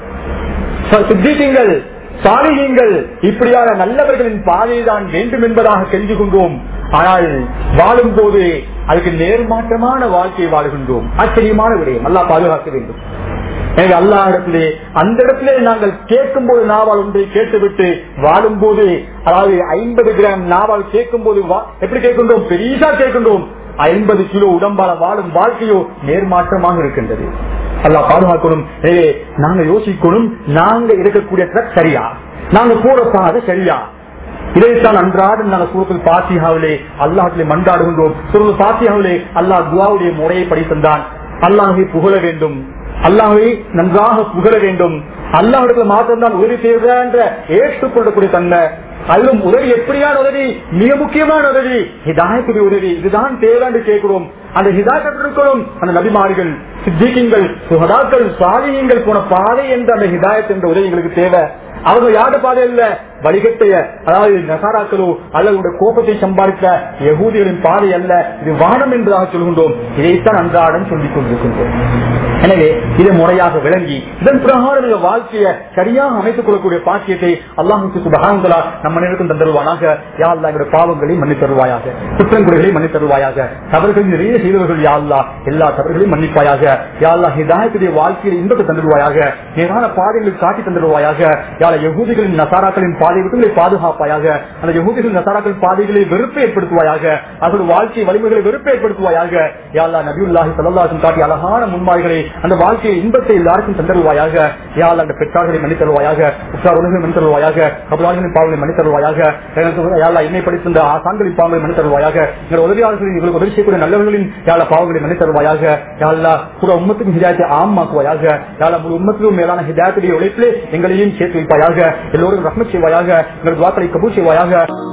சித்திகள், சாலிஹீன்கள், இப்படியான நல்லவர்களின் பாதை தான் வேண்டும் என்பதாக தெரிந்து கொண்டோம். ஆனால் வாழும் போது அதுக்கு நேர்மாற்றமான வாழ்க்கையை வாழ்கின்றோம். ஆச்சரியமான விடயம். அல்லாஹ் பாதுகாக்க வேண்டும். எனவே அல்லாஹ் இடத்திலே அந்த இடத்திலே நாங்கள் கேட்கும் போது நாவால் ஒன்றை கேட்டுவிட்டு வாழும் போது, அதாவது ஐம்பது கிராம் நாவால் கேட்கும் போது எப்படி கேட்கின்றோம்? பெரிசா கேட்கின்றோம். ஐம்பது கிலோ உடம்பால வாழும் வாழ்க்கையோ நேர்மாற்றமாக இருக்கின்றது. அல்லாஹ் பாதுகாக்கணும். எனவே நாங்க யோசிக்கணும், நாங்க இருக்கக்கூடிய ட்ரக் சரியா, நாங்க போற பாதை சரியா? இதைத்தான் அன்றாடம் நாங்கள் சூரத்துல் ஃபாத்திஹாவிலே அல்லாஹ்விலே மன்றாடுகின்றோம். சூரத்துல் ஃபாத்திஹாவிலே அல்லாஹ் துஆவுடைய முறையை படி தந்தான். அல்லாஹ்வை புகழ வேண்டும், அல்லாஹ்வை நன்றாக புகழ வேண்டும். அல்லாஹ்விடத்தில் மாத்திரம்தான் உதவி செய்கிற என்ற ஏற்றுக்கொள்ளக்கூடிய தன்மை. அதிலும் உதவி எப்படியான உதவி? மிக முக்கியமான உதவி, ஹிதாயத்துடைய உதவி. இதுதான் தேவை என்று கேட்கிறோம். அந்த ஹிதாயத்திற்கும் அந்த நபிமார்கள், சித்திகீன்கள், சுஹதாக்கள், சாலிஹீன்கள் போன பாதை என்ற அந்த ஹிதாயத் என்ற உதவி எங்களுக்கு தேவை. அவங்க யாரு பாதை இல்ல, வழிகட்டைய, அதாவது நசாராக்களோ அல்லது கோபத்தை சம்பாதித்த யஹூதிகளின் பாதை அல்ல. இது வானம் என்பதாக சொல்கின்றோம். இதைத்தான் அன்றாடம் சொல்லிக் கொண்டிருக்கின்றோம். எனவே இதை முறையாக விளங்கி இதன் பிரகாரம் வாழ்க்கையை சரியாக அமைத்துக் கொள்ளக்கூடிய பாக்கியத்தை அல்லாஹ் சுப்ஹானஹு வ தஆலா நம்ம நேரத்தில் தந்தருவானாக. யா அல்லாஹ் எங்களுடைய பாவங்களை மன்னித் தருவாயாக, குற்றங்குறைகளை மன்னித் தருவாயாக, தவறுகள் நிறைய செய்தவர்கள் யா அல்லாஹ் எல்லா தவறுகளையும் மன்னிப்பாயாக. யா அல்லாஹ் ஹிதாயத்துடைய வாழ்க்கையை இன்பத்தை தந்துடுவாயாக, நேரான பாதைகளை காட்டி தந்துடுவாயாக. யா அல்லாஹ் யஹூதிகளின் நசாராக்களின் பாதை விட்டு பாதுகாப்பாயாக. அந்த யஹூதிகளின் நசாராக்களின் பாதைகளை வெறுப்பை ஏற்படுத்துவாயாக, அவர்கள் வாழ்க்கை வலிமைகளை வெறுப்பை ஏற்படுத்துவாயாக. யா அல்லாஹ் நபியுல்லாஹி ஸல்லல்லாஹு அலைஹி வஸல்லம் காட்டிய அழகான முன்மாதிரிகளை, அந்த வாழ்க்கையை இன்பத்தை எல்லாருக்கும் தந்தருவாயாக. யா அல்லாஹ் அந்த பெற்றார்களை மன்னித் தருவாயாக, உற்றார் உறவுகளை மன்னித் தருவாயாக, கபலார்களின் பாவங்களை மன்னித் தருவாயாக. யா அல்லாஹ் என்னை படித்த ஆசான்களின் பாவங்களை மன்னித் தருவாயாக. எங்கள் உதவியாளர்களின் எங்களுக்கு உதவி செய்யக்கூடிய நல்லவர்களின் யா அல்லாஹ் பாவங்களை மன்னித் தருவாயாக. யா அல்லாஹ் கூட உம்மத்துக்கும் ஹிதாயத்தை ஆமாக்குவாயாக. யா அல்லாஹ் முழு உம்மத்துக்கும் மேலான ஹிதாயத்துடைய உழைப்பிலே எங்களையும் சேர்த்து வைப்பாயாக. எல்லோரும் ரஹ்மத் செய்வாயாக. எங்கள் துஆக்களை கபூல் செய்வாயாக.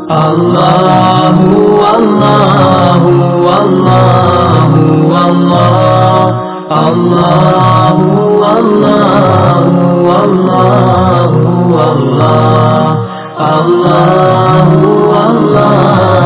அல்லாஹு அல்லாஹு அல்லாஹு அல்லாஹ் Allahu Allahu Allahu Allah Allahu Allah